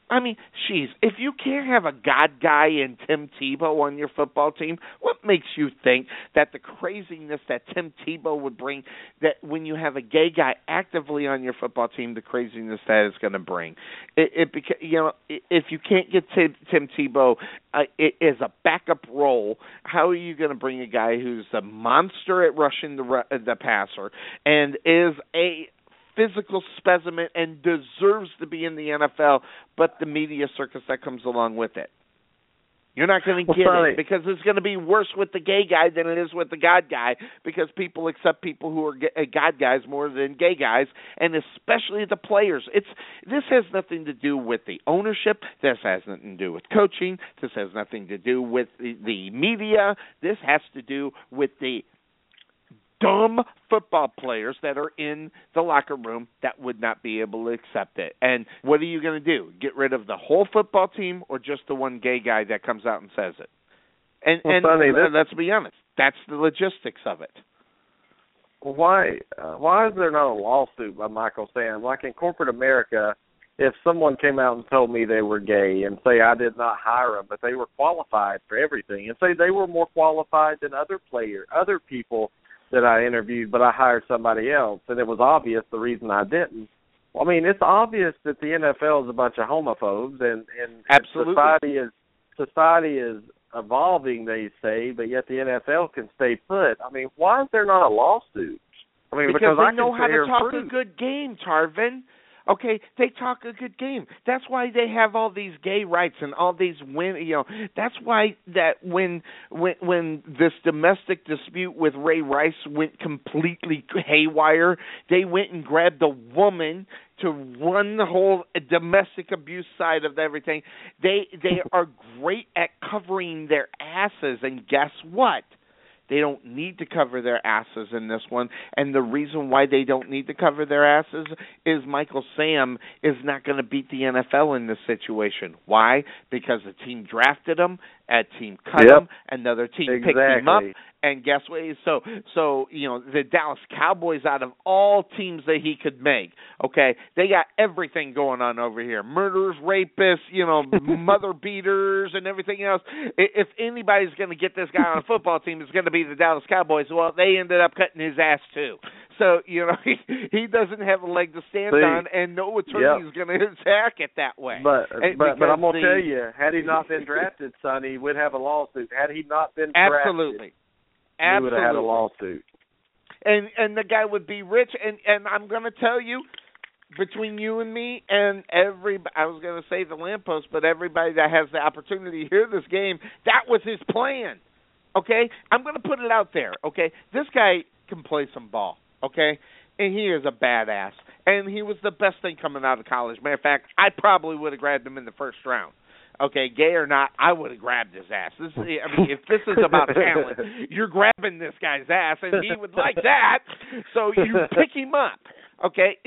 If you can't have a God guy in Tim Tebow on your football team, what makes you think that the craziness that Tim Tebow would bring, that when you have a gay guy actively on your football team, the craziness that it's going to bring? If you can't get Tim Tebow as a backup role, how are you going to bring a guy who's a monster at rushing the passer and is a physical specimen and deserves to be in the NFL, but the media circus that comes along with it? You're not going to get it because it's going to be worse with the gay guy than it is with the God guy because people accept people who are God guys more than gay guys, and especially the players. This has nothing to do with the ownership. This has nothing to do with coaching. This has nothing to do with the media. This has to do with the dumb football players that are in the locker room that would not be able to accept it. And what are you going to do? Get rid of the whole football team or just the one gay guy that comes out and says it? And let's be honest, that's the logistics of it. Why is there not a lawsuit by Michael Sam? Like in corporate America, if someone came out and told me they were gay and say I did not hire them, but they were qualified for everything, and say they were more qualified than other people that I interviewed, but I hired somebody else, and it was obvious the reason I didn't. I mean, it's obvious that the NFL is a bunch of homophobes, and absolutely society is evolving, they say, but yet the NFL can stay put. I mean, why is there not a lawsuit? I mean, because I they know how to talk a good game, Tarvin. Okay, they talk a good game. That's why they have all these gay rights and all these that's why that when this domestic dispute with Ray Rice went completely haywire, they went and grabbed a woman to run the whole domestic abuse side of everything. They are great at covering their asses, and guess what? They don't need to cover their asses in this one. And the reason why they don't need to cover their asses is Michael Sam is not going to beat the NFL in this situation. Why? Because the team drafted him, a team cut him, another team picked him up. And guess what? So the Dallas Cowboys, out of all teams that he could make, okay, they got everything going on over here. Murderers, rapists, mother beaters and everything else. If anybody's going to get this guy on a football team, it's going to be the Dallas Cowboys. Well, they ended up cutting his ass too. So, he doesn't have a leg to stand on, and no attorney is going to attack it that way. But I'm going to tell you, had he not been drafted, Sonny, we'd have a lawsuit. Had he not been drafted, we would have had a lawsuit. And the guy would be rich. And I'm going to tell you, between you and me and I was going to say the lamppost, but everybody that has the opportunity to hear this game, that was his plan. Okay? I'm going to put it out there. Okay? This guy can play some ball. Okay? And he is a badass. And he was the best thing coming out of college. Matter of fact, I probably would have grabbed him in the first round. Okay, gay or not, I would have grabbed his ass. If this is about talent, you're grabbing this guy's ass, and he would like that, so you pick him up. Okay,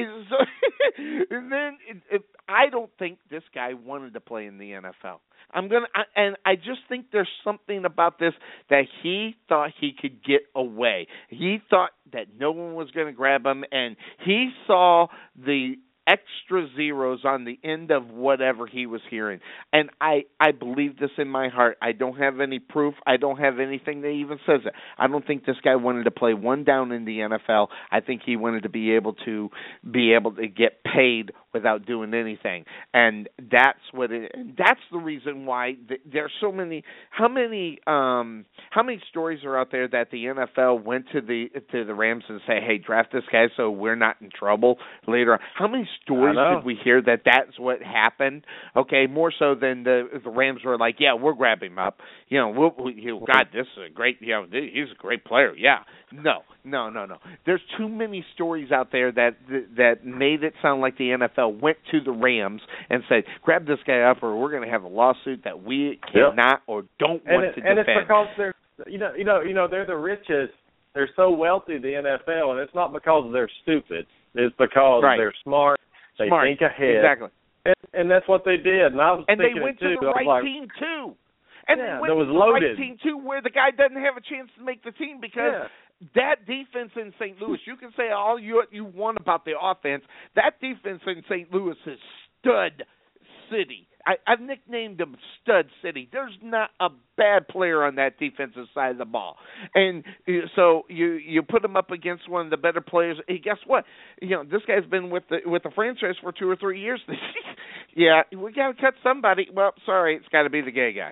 and then I don't think this guy wanted to play in the NFL. I just think there's something about this that he thought he could get away. He thought that no one was going to grab him, and he saw the extra zeros on the end of whatever he was hearing. And I believe this in my heart. I don't have any proof. I don't have anything that even says it. I don't think this guy wanted to play one down in the NFL. I think he wanted to be able to get paid without doing anything. And that's the reason why there's so many. How many stories are out there that the NFL went to the Rams and say, "Hey, draft this guy so we're not in trouble later on"? How many stories did we hear that's what happened? Okay, more so than the Rams were like, "Yeah, we're grabbing him up." God, this is a great. He's a great player. Yeah, no. There's too many stories out there that made it sound like the NFL went to the Rams and said, "Grab this guy up, or we're going to have a lawsuit that we cannot or don't want to defend." And it's because they're they're the richest. They're so wealthy, the NFL, and it's not because they're stupid. It's because they're smart. They think ahead. Exactly. And that's what they did. And I was and thinking they went to the right team too. And they went to the right team too, where the guy doesn't have a chance to make the team because that defense in St. Louis, you can say all you want about the offense. That defense in St. Louis is stud city. I've nicknamed them Stud City. There's not a bad player on that defensive side of the ball. And so you put him up against one of the better players. Hey, guess what? This guy's been with the franchise for 2 or 3 years. Yeah, we got to cut somebody. Well, sorry, it's got to be the gay guy.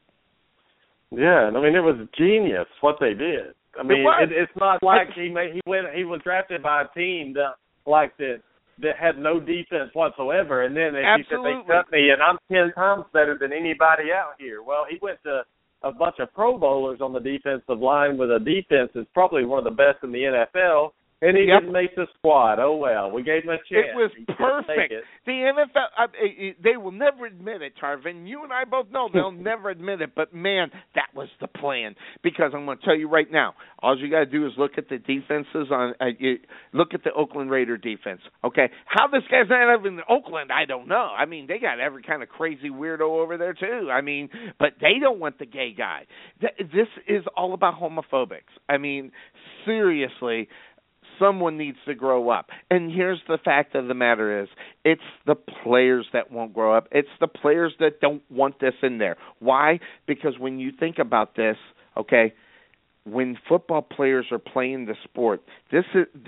Yeah, I mean, it was genius what they did. I mean, it's not like he was drafted by a team that that had no defense whatsoever, and then he said they cut me, and I'm 10 times better than anybody out here. Well, he went to a bunch of Pro Bowlers on the defensive line with a defense that's probably one of the best in the NFL, and he didn't make the squad. Oh, well, we gave him a chance. It was perfect. The NFL, they will never admit it, Tarvin. You and I both know they'll never admit it, but, man, that was the plan. Because I'm going to tell you right now, all you got to do is look at the defenses look at the Oakland Raider defense, okay? How this guy's not even in Oakland, I don't know. I mean, they got every kind of crazy weirdo over there, too. I mean, but they don't want the gay guy. This is all about homophobics. I mean, seriously, someone needs to grow up. And here's the fact of the matter is, it's the players that won't grow up. It's the players that don't want this in there. Why? Because when you think about this, okay, when football players are playing the sport, this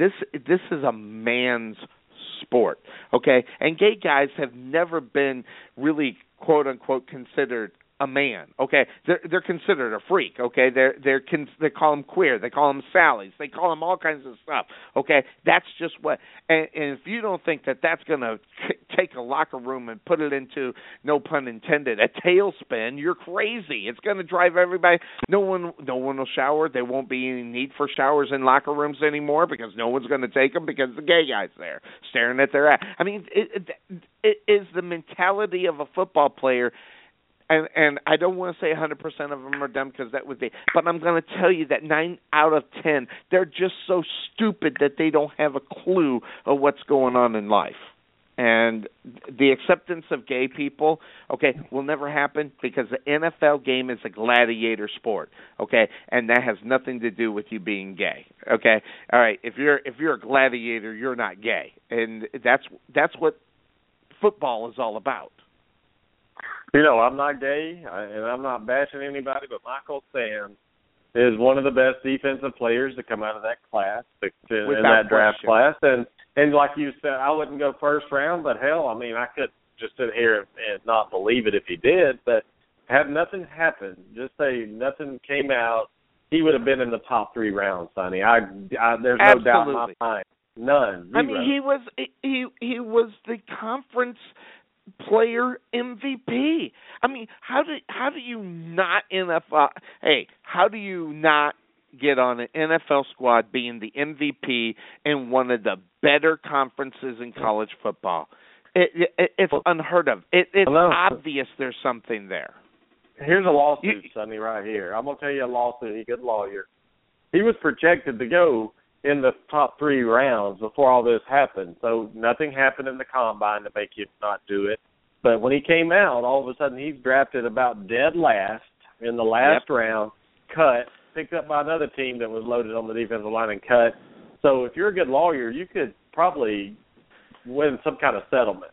is a man's sport, okay? And gay guys have never been really, quote unquote, considered a man, okay? They're considered a freak, okay? They call them queer, they call them Sallies, they call them all kinds of stuff, okay? That's just what. And if you don't think that that's going to take a locker room and put it into, no pun intended, a tailspin, you're crazy. It's going to drive everybody. No one will shower. There won't be any need for showers in locker rooms anymore because no one's going to take them because the gay guy's there staring at their ass. I mean, it is the mentality of a football player. And I don't want to say 100% of them are dumb because that would be, but I'm going to tell you that 9 out of 10, they're just so stupid that they don't have a clue of what's going on in life. And the acceptance of gay people, okay, will never happen because the NFL game is a gladiator sport, okay, and that has nothing to do with you being gay, okay. All right, if you're a gladiator, you're not gay, and that's what football is all about. You know, I'm not gay, and I'm not bashing anybody, but Michael Sam is one of the best defensive players to come out of that class, in that draft class. And like you said, I wouldn't go first round, but hell, I mean, I could just sit here and not believe it if he did, but have nothing happened, just say nothing came out, he would have been in the top 3 rounds, Sonny. There's no doubt in my mind. None. Zero. I mean, he was the conference player MVP. I mean, how do you not how do you not get on an NFL squad being the MVP in one of the better conferences in college football? It's unheard of. It's obvious there's something there. Here's a lawsuit, Sonny, right here. I'm going to tell you a lawsuit. He's a good lawyer. He was projected to go in the top 3 rounds before all this happened. So nothing happened in the combine to make you not do it. But when he came out, all of a sudden he's drafted about dead last in the last round, cut, picked up by another team that was loaded on the defensive line and cut. So if you're a good lawyer, you could probably win some kind of settlement.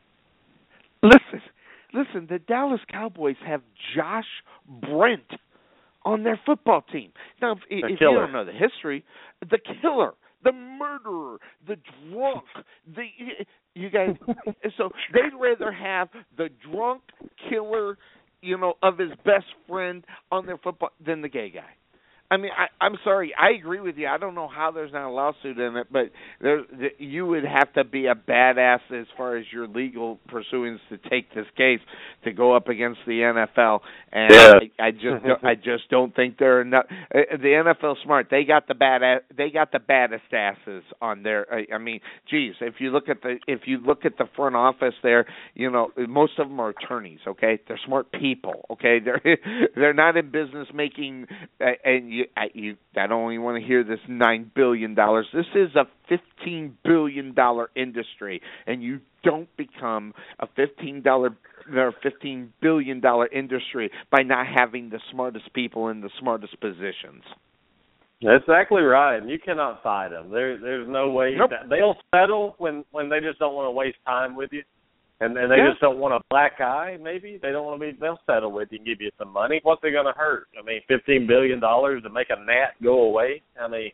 Listen, the Dallas Cowboys have Josh Brent on their football team. Now, if you don't know the history, the killer, the murderer, the drunk, you guys. So they'd rather have the drunk killer, of his best friend on their football than the gay guy. I mean, I'm sorry. I agree with you. I don't know how there's not a lawsuit in it, but you would have to be a badass as far as your legal pursuings to take this case to go up against the NFL. And I just don't think they're enough. The NFL's smart. They got the baddest asses on there. I mean, geez, if you look at the front office there, most of them are attorneys. Okay, they're smart people. Okay, they're not in business making and. I don't even want to hear this $9 billion. This is a $15 billion industry, and you don't become a $15 billion industry by not having the smartest people in the smartest positions. That's exactly right, and you cannot fight them. There's no way. Nope. They'll settle when they just don't want to waste time with you. And they just don't want a black eye, maybe. They don't want to be, they'll settle with you and give you some money. What's they going to hurt? I mean, $15 billion to make a gnat go away? I mean,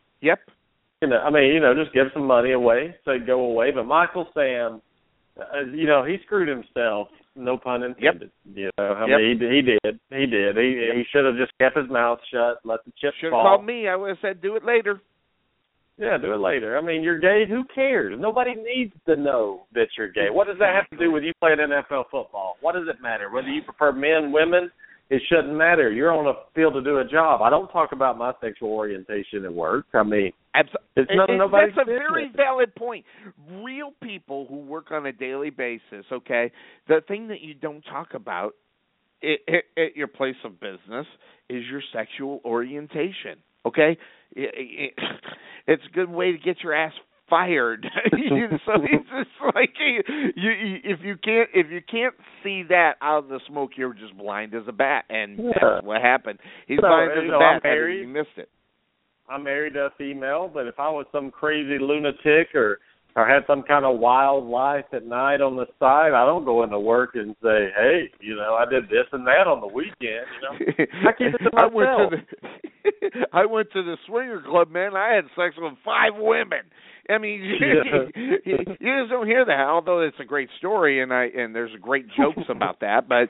just give some money away, say go away. But Michael Sam, he screwed himself, no pun intended. Yep. Mean, he did. He should have just kept his mouth shut, let the chips fall. Should have called me. I would have said do it later. Yeah, do it later. I mean, you're gay. Who cares? Nobody needs to know that you're gay. What does that have to do with you playing NFL football? What does it matter? Whether you prefer men, women, it shouldn't matter. You're on a field to do a job. I don't talk about my sexual orientation at work. I mean, it's none of nobody's That's a business. very valid point. Real people who work on a daily basis, okay, the thing that you don't talk about at your place of business is your sexual orientation, okay? It's a good way to get your ass fired. So it's just like if you can't see that out of the smoke, you're just blind as a bat, and that's what happened. He's blind as a bat, and he missed it. I'm married to a female, but if I was some crazy lunatic or had some kind of wild life at night on the side, I don't go into work and say, hey, I did this and that on the weekend. I keep it to myself. I went to the swinger club, man. I had sex with 5 women. I mean, you just don't hear that. Although it's a great story, and there's great jokes about that. But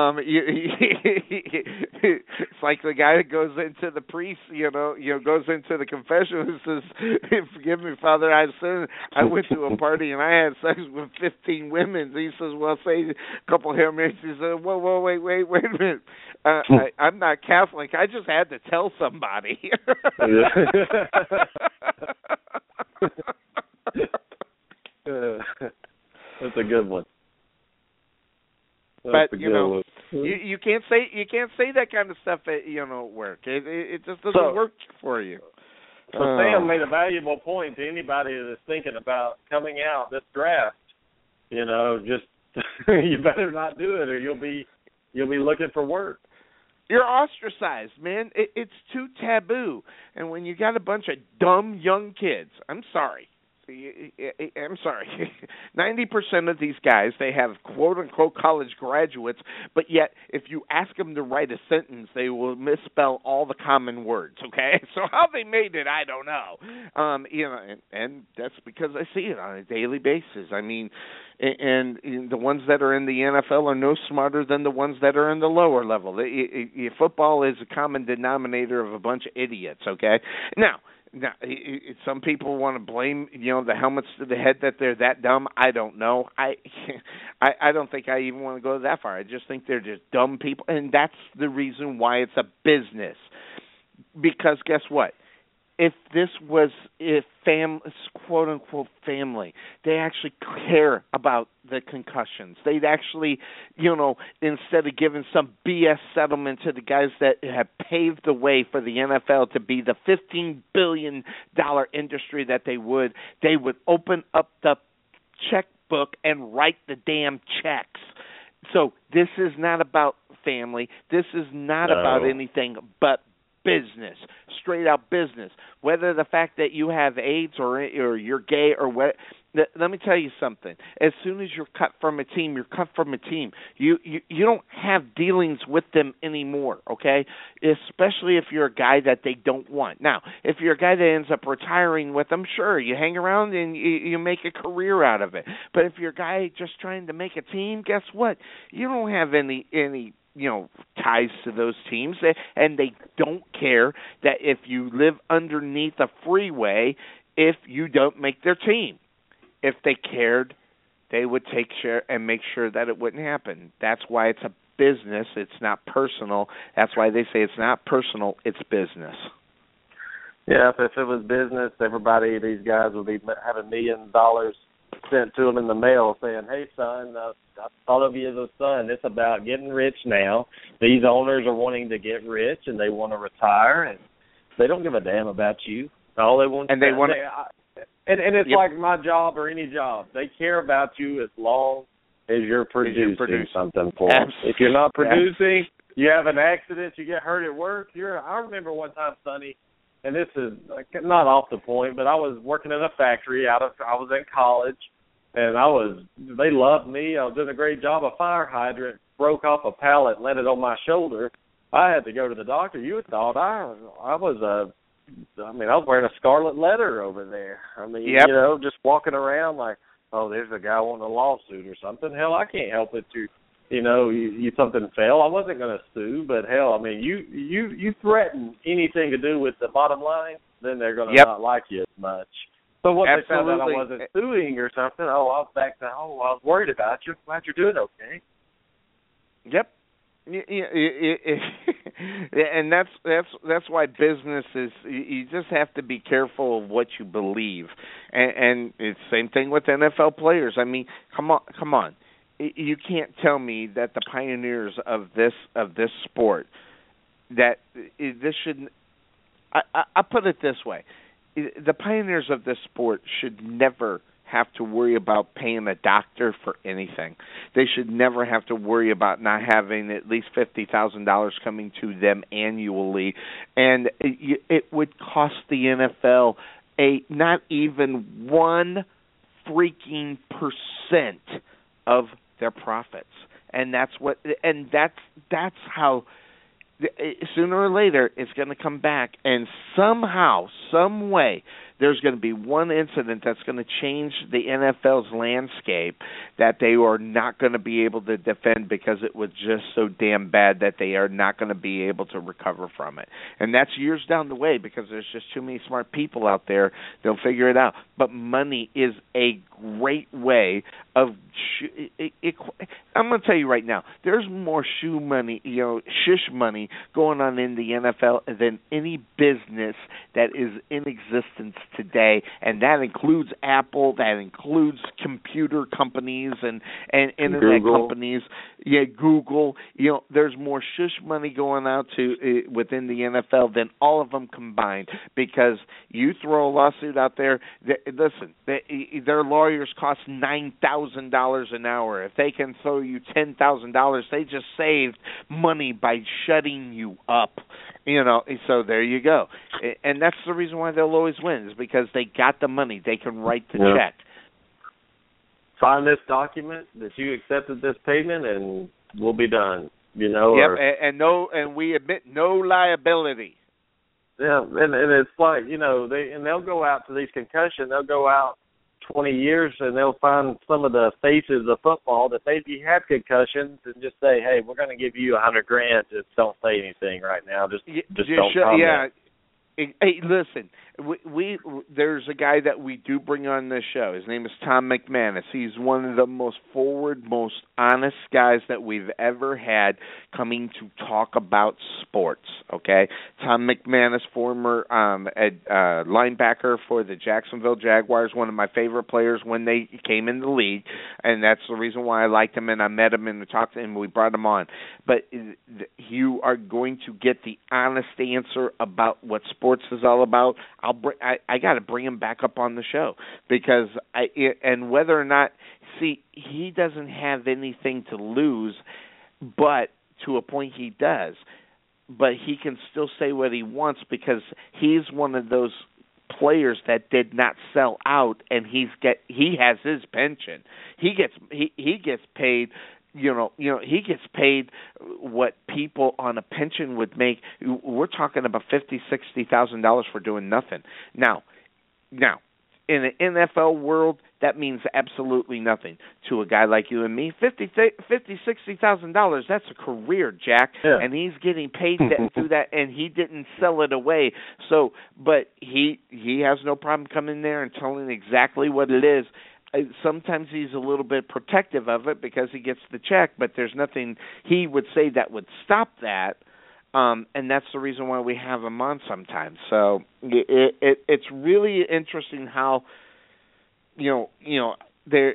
it's like the guy that goes into the priest, goes into the confession and says, "Forgive me, Father, I sinned. I went to a party and I had sex with 15 women." He says, "Well, say a couple Hail Marys." He says, "Whoa, wait a minute. I'm not Catholic. I just had to tell somebody." That's a good one. But you can't say that kind of stuff at work. It just doesn't work for you. So Sam made a valuable point to anybody that's thinking about coming out this draft. Just you better not do it, or you'll be looking for work. You're ostracized, man. It's too taboo. And when you got a bunch of dumb young kids, I'm sorry. 90% of these guys, they have quote-unquote college graduates, but yet if you ask them to write a sentence, they will misspell all the common words, okay? So how they made it, I don't know. And that's because I see it on a daily basis. I mean, and the ones that are in the NFL are no smarter than the ones that are in the lower level. Football is a common denominator of a bunch of idiots, okay? Now, some people want to blame, the helmets to the head that they're that dumb. I don't know. I don't think I even want to go that far. I just think they're just dumb people, and that's the reason why it's a business. Because guess what? If this was quote unquote family, they actually care about the concussions. They'd actually, instead of giving some BS settlement to the guys that have paved the way for the NFL to be the $15 billion industry that they would open up the checkbook and write the damn checks. So this is not about family. This is not about anything but business, straight out business. Whether the fact that you have AIDS or you're gay or what, let me tell you something. As soon as you're cut from a team, you're cut from a team. You don't have dealings with them anymore, okay? Especially if you're a guy that they don't want. Now, if you're a guy that ends up retiring with them, sure, you hang around and you make a career out of it. But if you're a guy just trying to make a team, guess what? You don't have any ties to those teams, and they don't care that if you live underneath a freeway, if you don't make their team. If they cared, they would take care and make sure that it wouldn't happen. That's why it's a business. It's not personal. That's why they say it's not personal. It's business. Yeah, if it was business, these guys would be having $1 million sent to them in the mail saying, "Hey, son, I thought of you as a son. It's about getting rich now. These owners are wanting to get rich, and they want to retire, and they don't give a damn about you. All they want, and it's like my job or any job. They care about you as long as you're producing something for them. If you're not producing, you have an accident, you get hurt at work. I remember one time, Sonny, and this is not off the point, but I was working in a factory. I was in college, and they loved me. I was doing a great job. A fire hydrant broke off a pallet and landed on my shoulder. I had to go to the doctor. You would thought I was wearing a scarlet letter over there. Just walking around like, oh, there's a guy wanting a lawsuit or something. Hell, I can't help it to, you something fell. I wasn't going to sue, but hell, you threaten anything to do with the bottom line, then they're going to Yep. not like you as much. So once they found out I wasn't suing or something, I was back to, I was worried about you. Glad you're doing okay. Yep. And that's why business is. You just have to be careful of what you believe, and it's the same thing with NFL players. I mean, come on. You can't tell me that the pioneers of this sport, that this shouldn't. I put it this way: the pioneers of this sport should never have to worry about paying a doctor for anything. They should never have to worry about not having at least $50,000 coming to them annually, and it would cost the NFL not even 1 freaking percent of their profits, and that's how. Sooner or later, it's going to come back, and somehow, some way, there's going to be one incident that's going to change the NFL's landscape that they are not going to be able to defend because it was just so damn bad that they are not going to be able to recover from it. And that's years down the way because there's just too many smart people out there. They'll figure it out. But money is a great way of I'm going to tell you right now, there's more shish money going on in the NFL than any business that is in existence today, and that includes Apple, that includes computer companies and internet companies. Yeah, Google. There's more shish money going out to within the NFL than all of them combined. Because you throw a lawsuit out there, listen, their lawyers cost $9,000 an hour. If they can throw you $10,000, they just saved money by shutting you up. So there you go. And that's the reason why they'll always win, is because they got the money. They can write the check. Sign this document that you accepted this payment, and we'll be done. Yep, and we admit no liability. Yeah, and it's like they'll go out to these concussions. They'll go out 20 years and they'll find some of the faces of football that maybe had concussions and just say, "Hey, we're going to give you $100,000. Just don't say anything right now. Just don't comment." Yeah. Hey, listen, there's a guy that we do bring on this show. His name is Tom McManus. He's one of the most forward, most honest guys that we've ever had coming to talk about sports, okay? Tom McManus, former linebacker for the Jacksonville Jaguars, one of my favorite players when they came in the league, and that's the reason why I liked him, and I met him and we talked to him, we brought him on. But you are going to get the honest answer about what sports is all about. I got to bring him back up on the show because and whether or not, he doesn't have anything to lose, but to a point he does. But he can still say what he wants because he's one of those players that did not sell out, and he has his pension. He gets paid. He gets paid what people on a pension would make. We're talking about $50,000-$60,000 for doing nothing. Now, in the NFL world, that means absolutely nothing to a guy like you and me. $50,000-$60,000. That's a career, Jack, and he's getting paid through that, and he didn't sell it away. So, but he has no problem coming there and telling exactly what it is. Sometimes he's a little bit protective of it because he gets the check, but there's nothing he would say that would stop that, and that's the reason why we have him on sometimes. So it's really interesting how they're.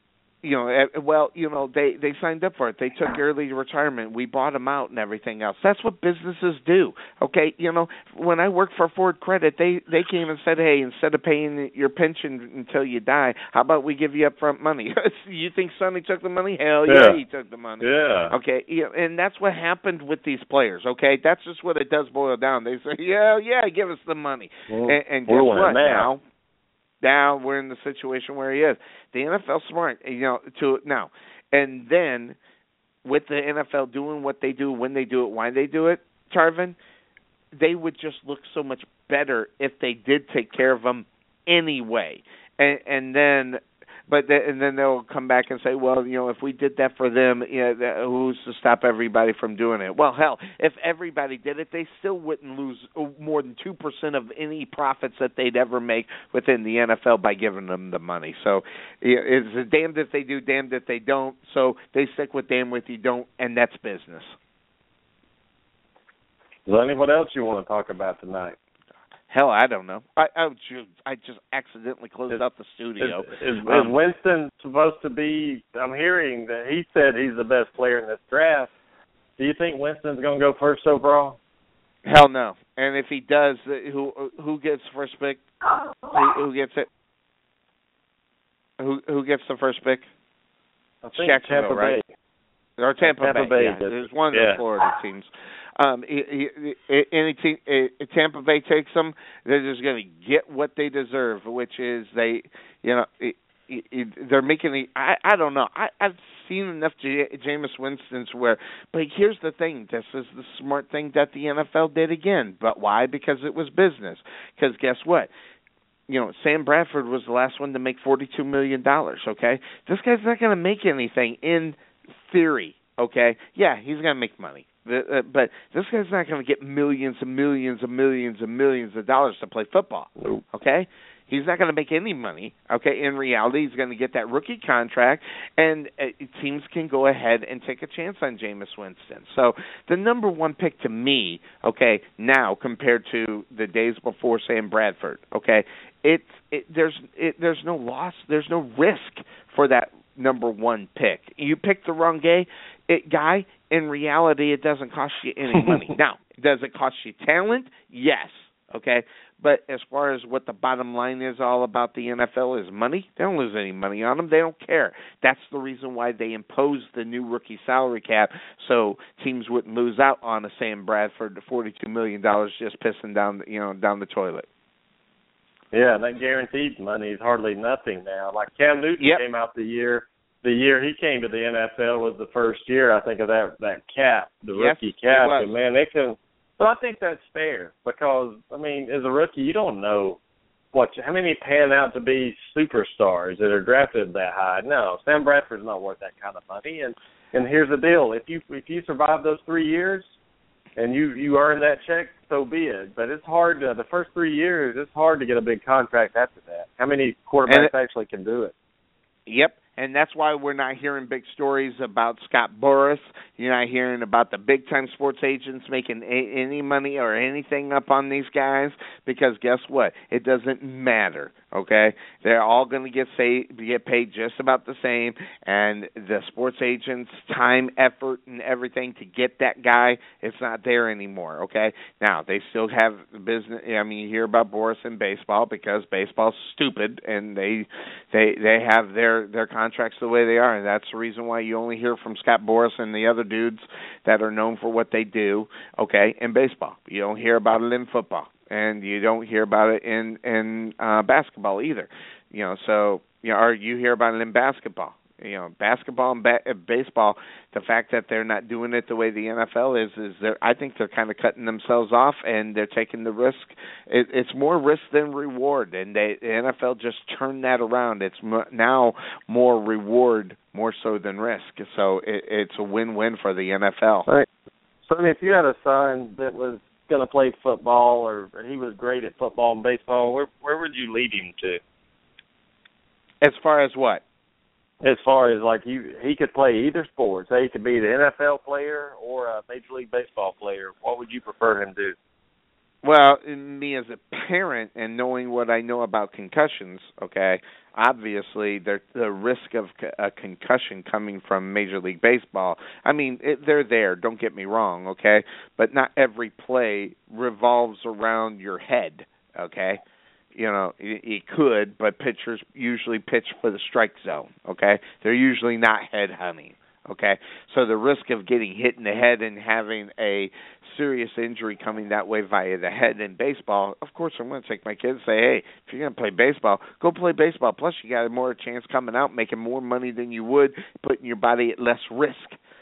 They signed up for it. They took early retirement. We bought them out and everything else. That's what businesses do. Okay, when I worked for Ford Credit, they came and said, "Hey, instead of paying your pension until you die, how about we give you upfront money?" You think Sonny took the money? Hell yeah, he took the money. Yeah. Okay, and that's what happened with these players. Okay, that's just what it does boil down. They say, "Yeah, give us the money," and guess what? Now we're in the situation where he is. The NFL's smart, and then with the NFL doing what they do, when they do it, why they do it, Tarvin, they would just look so much better if they did take care of them anyway. And then and then they'll come back and say, well, if we did that for them, who's to stop everybody from doing it? Well, hell, if everybody did it, they still wouldn't lose more than 2% of any profits that they'd ever make within the NFL by giving them the money. So it's damned if they do, damned if they don't. So they stick with damned if you don't, and that's business. Is there anyone else you want to talk about tonight? Hell, I don't know. I just accidentally closed out the studio. Is Winston supposed to be? I'm hearing that he said he's the best player in this draft. Do you think Winston's going to go first overall? Hell no. And if he does, who gets first pick? Who gets it? Who gets the first pick? I think Tampa right? Bay. Or Tampa Bay. Yeah. There's one of the Florida teams. Any team, Tampa Bay takes them, they're just going to get what they deserve, which is they're making I don't know. I've seen enough Jameis Winston's but here's the thing. This is the smart thing that the NFL did again. But why? Because it was business. Because guess what? Sam Bradford was the last one to make $42 million, okay? This guy's not going to make anything in theory, okay? Yeah, he's going to make money. But this guy's not going to get millions and millions and millions and millions of dollars to play football, okay? He's not going to make any money, okay? In reality, he's going to get that rookie contract, and teams can go ahead and take a chance on Jameis Winston. So the number one pick to me, okay, now compared to the days before Sam Bradford, okay, there's no loss, there's no risk for that number one pick. You pick the wrong guy, in reality, it doesn't cost you any money. Now, does it cost you talent? Yes, okay? But as far as what the bottom line is all about the NFL is money, they don't lose any money on them. They don't care. That's the reason why they imposed the new rookie salary cap, so teams wouldn't lose out on a Sam Bradford $42 million just pissing down the toilet. Yeah, that guaranteed money is hardly nothing now. Like Cam Newton came out the year he came to the NFL was the first year, I think, of that cap, the rookie cap. And, man, but I think that's fair because, I mean, as a rookie, you don't know how many pan out to be superstars that are drafted that high. No, Sam Bradford's not worth that kind of money. And here's the deal. If you survive those 3 years and you earn that check, so be it. But it's hard the first 3 years, it's hard to get a big contract after that. How many quarterbacks actually can do it? Yep. And that's why we're not hearing big stories about Scott Boras. You're not hearing about the big-time sports agents making any money or anything up on these guys because guess what? It doesn't matter, okay? They're all going to get paid just about the same, and the sports agents' time, effort, and everything to get that guy, it's not there anymore, okay? Now, they still have business. I mean, you hear about Boras in baseball because baseball's stupid, and they have their contracts the way they are, and that's the reason why you only hear from Scott Boras and the other dudes that are known for what they do, okay, in baseball. You don't hear about it in football, and you don't hear about it in basketball either. Or you hear about it in basketball. Basketball and baseball, the fact that they're not doing it the way the NFL is I think they're kind of cutting themselves off and they're taking the risk. It's more risk than reward, and the NFL just turned that around. It's now more reward more so than risk. So it's a win-win for the NFL. Right. So if you had a son that was going to play football or he was great at football and baseball, where would you lead him to? As far as what? As far as, like, he could play either sport. Say he could be the NFL player or a Major League Baseball player. What would you prefer him to do? Well, me as a parent and knowing what I know about concussions, okay, obviously the risk of a concussion coming from Major League Baseball, I mean, they're there, don't get me wrong, okay, but not every play revolves around your head, okay? It could, but pitchers usually pitch for the strike zone, okay? They're usually not head hunting, okay? So the risk of getting hit in the head and having a serious injury coming that way via the head in baseball, of course I'm going to take my kids and say, hey, if you're going to play baseball, go play baseball. Plus you got more chance coming out making more money than you would, putting your body at less risk.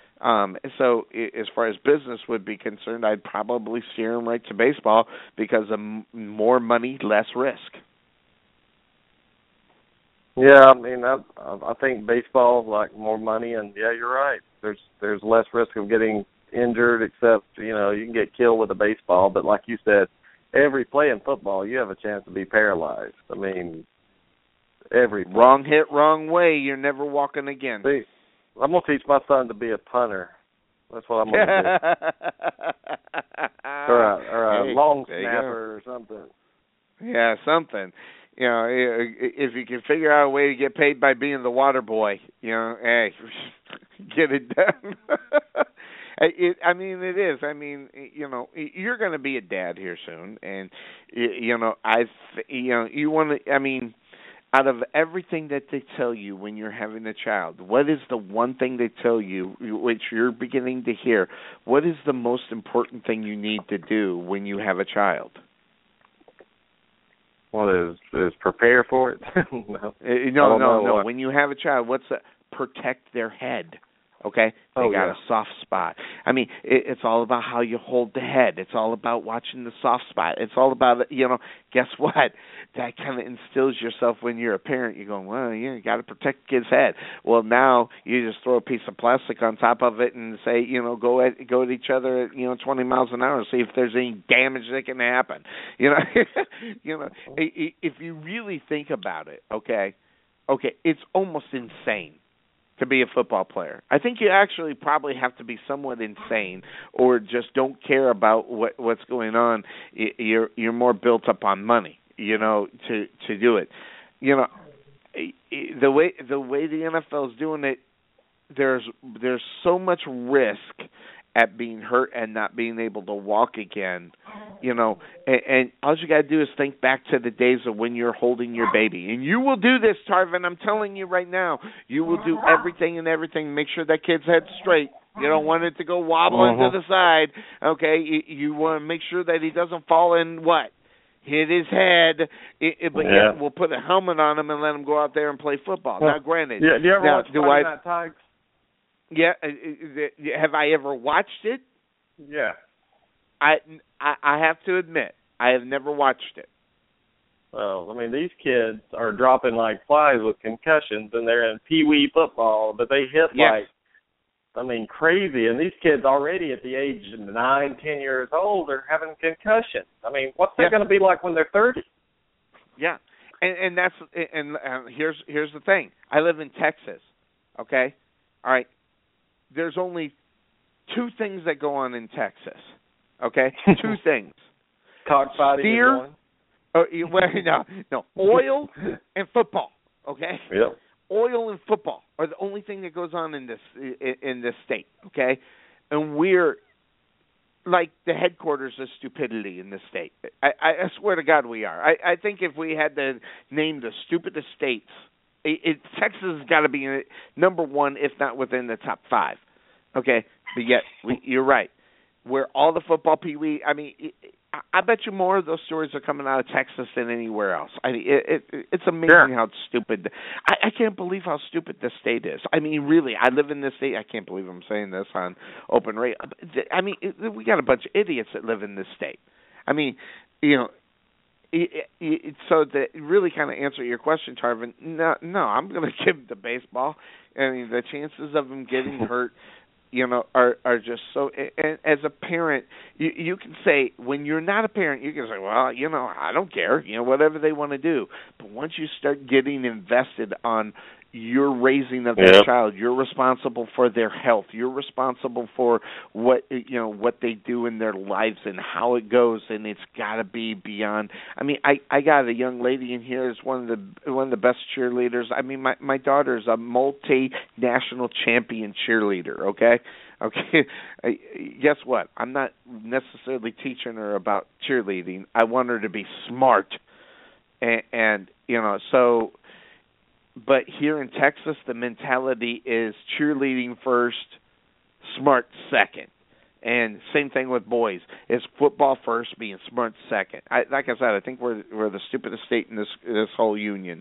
So as far as business would be concerned, I'd probably steer him right to baseball because of more money, less risk. Yeah, I mean, I think baseball is like more money, and yeah, you're right. There's less risk of getting injured, except you can get killed with a baseball. But like you said, every play in football, you have a chance to be paralyzed. I mean, every play. Wrong hit, wrong way, you're never walking again. See, I'm gonna teach my son to be a punter. That's what I'm gonna do. or a long snapper or something. Yeah, something. If you can figure out a way to get paid by being the water boy, hey, get it done. It is. I mean, you're going to be a dad here soon, and you want to. I mean, out of everything that they tell you when you're having a child, what is the one thing they tell you, which you're beginning to hear? What is the most important thing you need to do when you have a child? What is prepare for it? No. When you have a child, protect their head. Okay, they got a soft spot. I mean, it's all about how you hold the head. It's all about watching the soft spot. It's all about Guess what? That kind of instills yourself when you're a parent. You're going, well, you got to protect the kid's head. Well, now you just throw a piece of plastic on top of it and say, go at each other at 20 miles an hour, see if there's any damage that can happen. If you really think about it, okay, it's almost insane to be a football player. I think you actually probably have to be somewhat insane or just don't care about what's going on. You're more built up on money, to do it. The way the NFL is doing it, there's so much risk at being hurt and not being able to walk again, and all you got to do is think back to the days of when you're holding your baby. And you will do this, Tarvin, I'm telling you right now. You will do everything to make sure that kid's head's straight. You don't want it to go wobbling to the side, okay? You want to make sure that he doesn't fall and hit his head, but yet we'll put a helmet on him and let him go out there and play football. Now, granted. Yeah, do you ever watch Friday Night Tigers? Yeah, have I ever watched it? Yeah. I have to admit, I have never watched it. Well, I mean, these kids are dropping like flies with concussions, and they're in pee-wee football, but they hit crazy. And these kids already at the age of 9, 10 years old are having concussions. I mean, what's that going to be like when they're 30? Yeah, and that's here's the thing. I live in Texas. Okay, all right. There's only 2 things that go on in Texas, okay? 2 things. Cockfighting Steer, no, oil and football, okay? Yep. Oil and football are the only thing that goes on in this state, okay? And we're like the headquarters of stupidity in this state. I swear to God we are. I think if we had to name the stupidest states, Texas has got to be number 1, if not within the top 5. Okay, but yet you're right. Where all the football peewee, I mean, I bet you more of those stories are coming out of Texas than anywhere else. I mean, it's amazing how stupid. I can't believe how stupid this state is. I mean, really, I live in this state. I can't believe I'm saying this on open radio. I mean, we got a bunch of idiots that live in this state. I mean, so to really kind of answer your question, Tarvin, no, I'm going to give him the baseball. I mean, the chances of him getting hurt, are just so. And as a parent, you can say, when you're not a parent, you can say, well, I don't care, whatever they want to do. But once you start getting invested on your raising of that child, you're responsible for their health. You're responsible for what they do in their lives and how it goes, and it's got to be beyond. I mean, I got a young lady in here who's one of the best cheerleaders. I mean, my daughter's a multinational champion cheerleader. Okay. Guess what? I'm not necessarily teaching her about cheerleading. I want her to be smart, and so. But here in Texas, the mentality is cheerleading first, smart second. And same thing with boys. It's football first, being smart second. Like I said, I think we're the stupidest state in this whole union.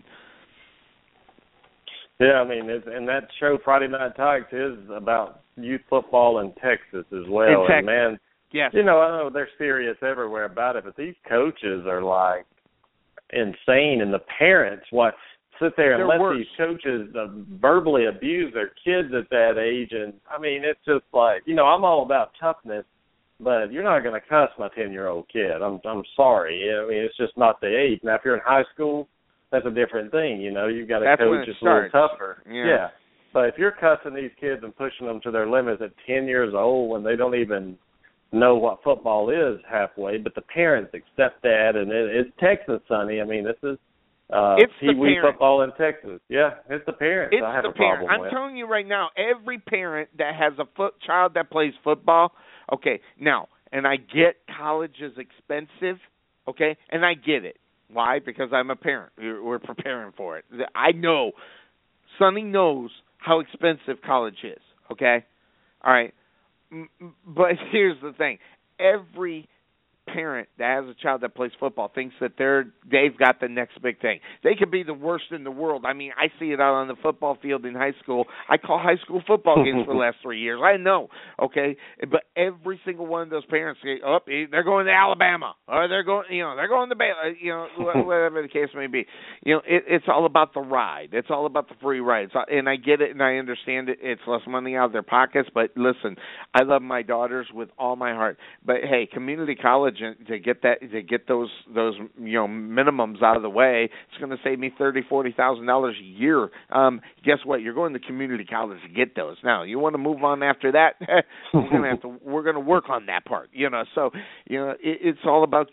Yeah, I mean, and that show Friday Night Tigers is about youth football in Texas as well. And man, yes. I know they're serious everywhere about it, but these coaches are like insane, and the parents, sit there and They're let worse. these coaches verbally abuse their kids at that age. And, I mean, it's just like, you know, I'm all about toughness, but you're not going to cuss my 10-year-old kid. I'm sorry. I mean, it's just not the age. Now, if you're in high school, that's a different thing. You know, you've got to coach just a little tougher. Yeah. But if you're cussing these kids and pushing them to their limits at 10 years old when they don't even know what football is halfway, but the parents accept that, and it's Texas, Sonny. I mean, this is Pee Wee football in Texas. Yeah, it's the parents. I have a problem with. I'm telling you right now, every parent that has a child that plays football, okay, now, and I get college is expensive, okay, and I get it. Why? Because I'm a parent. We're preparing for it. I know. Sonny knows how expensive college is, okay? All right. But here's the thing. Every parent that has a child that plays football thinks that they've got the next big thing. They could be the worst in the world. I mean, I see it out on the football field in high school. I call high school football games for the last 3 years. I know, okay? But every single one of those parents say, "Oh, they're going to Alabama," or they're going to Baylor, whatever the case may be. You know, it's all about the ride. It's all about the free ride. And I get it, and I understand it. It's less money out of their pockets. But listen, I love my daughters with all my heart. But hey, community college, to get those minimums out of the way, it's going to save me $30,000-$40,000 a year. Guess what? You're going to community college to get those. Now, you want to move on after that? We're going to work on that part. So it's all about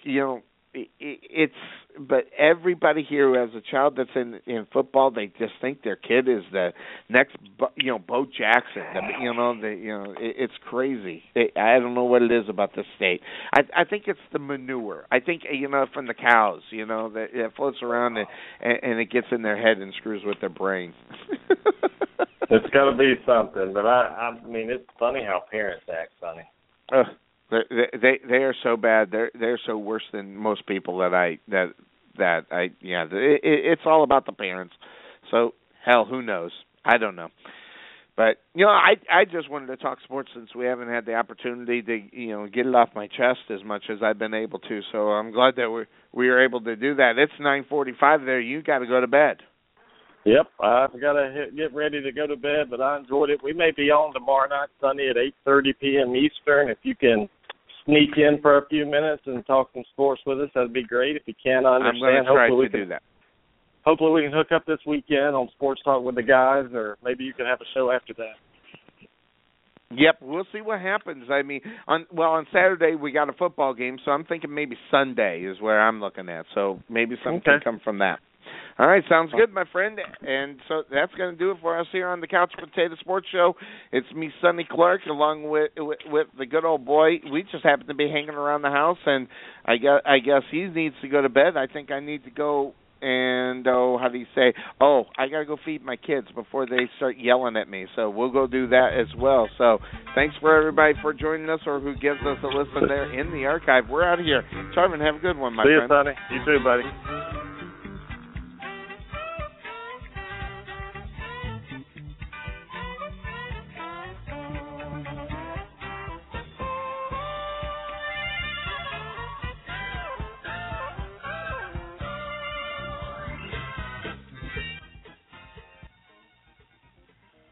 But everybody here who has a child that's in football, they just think their kid is the next, Bo Jackson. It's crazy. I don't know what it is about this state. I think it's the manure. I think from the cows, that it floats around and it gets in their head and screws with their brain. It's got to be something. But I mean, it's funny how parents act, Sonny. They are so bad. They're so worse than most people it's all about the parents. So hell, who knows? I don't know. But I just wanted to talk sports since we haven't had the opportunity to get it off my chest as much as I've been able to. So I'm glad that we were able to do that. It's 9:45 there. You got to go to bed. Yep, I've got to get ready to go to bed, but I enjoyed it. We may be on tomorrow night, Sunday at 8:30 p.m. Eastern. If you can sneak in for a few minutes and talk some sports with us, that'd be great. If you can't, I understand. I'm going to try to do that. Hopefully we can hook up this weekend on Sports Talk with the guys, or maybe you can have a show after that. Yep, we'll see what happens. I mean, on Saturday we got a football game, so I'm thinking maybe Sunday is where I'm looking at. So maybe something can come from that. All right, sounds good, my friend. And so that's going to do it for us here on the Couch Potato Sports Show. It's me, Sonny Clark, along with the good old boy. We just happen to be hanging around the house, and I guess he needs to go to bed. I think I need to go and, I got to go feed my kids before they start yelling at me. So we'll go do that as well. So thanks for everybody for joining us or who gives us a listen there in the archive. We're out of here. Charvin, have a good one, my friend. See you, Sonny. You too, buddy.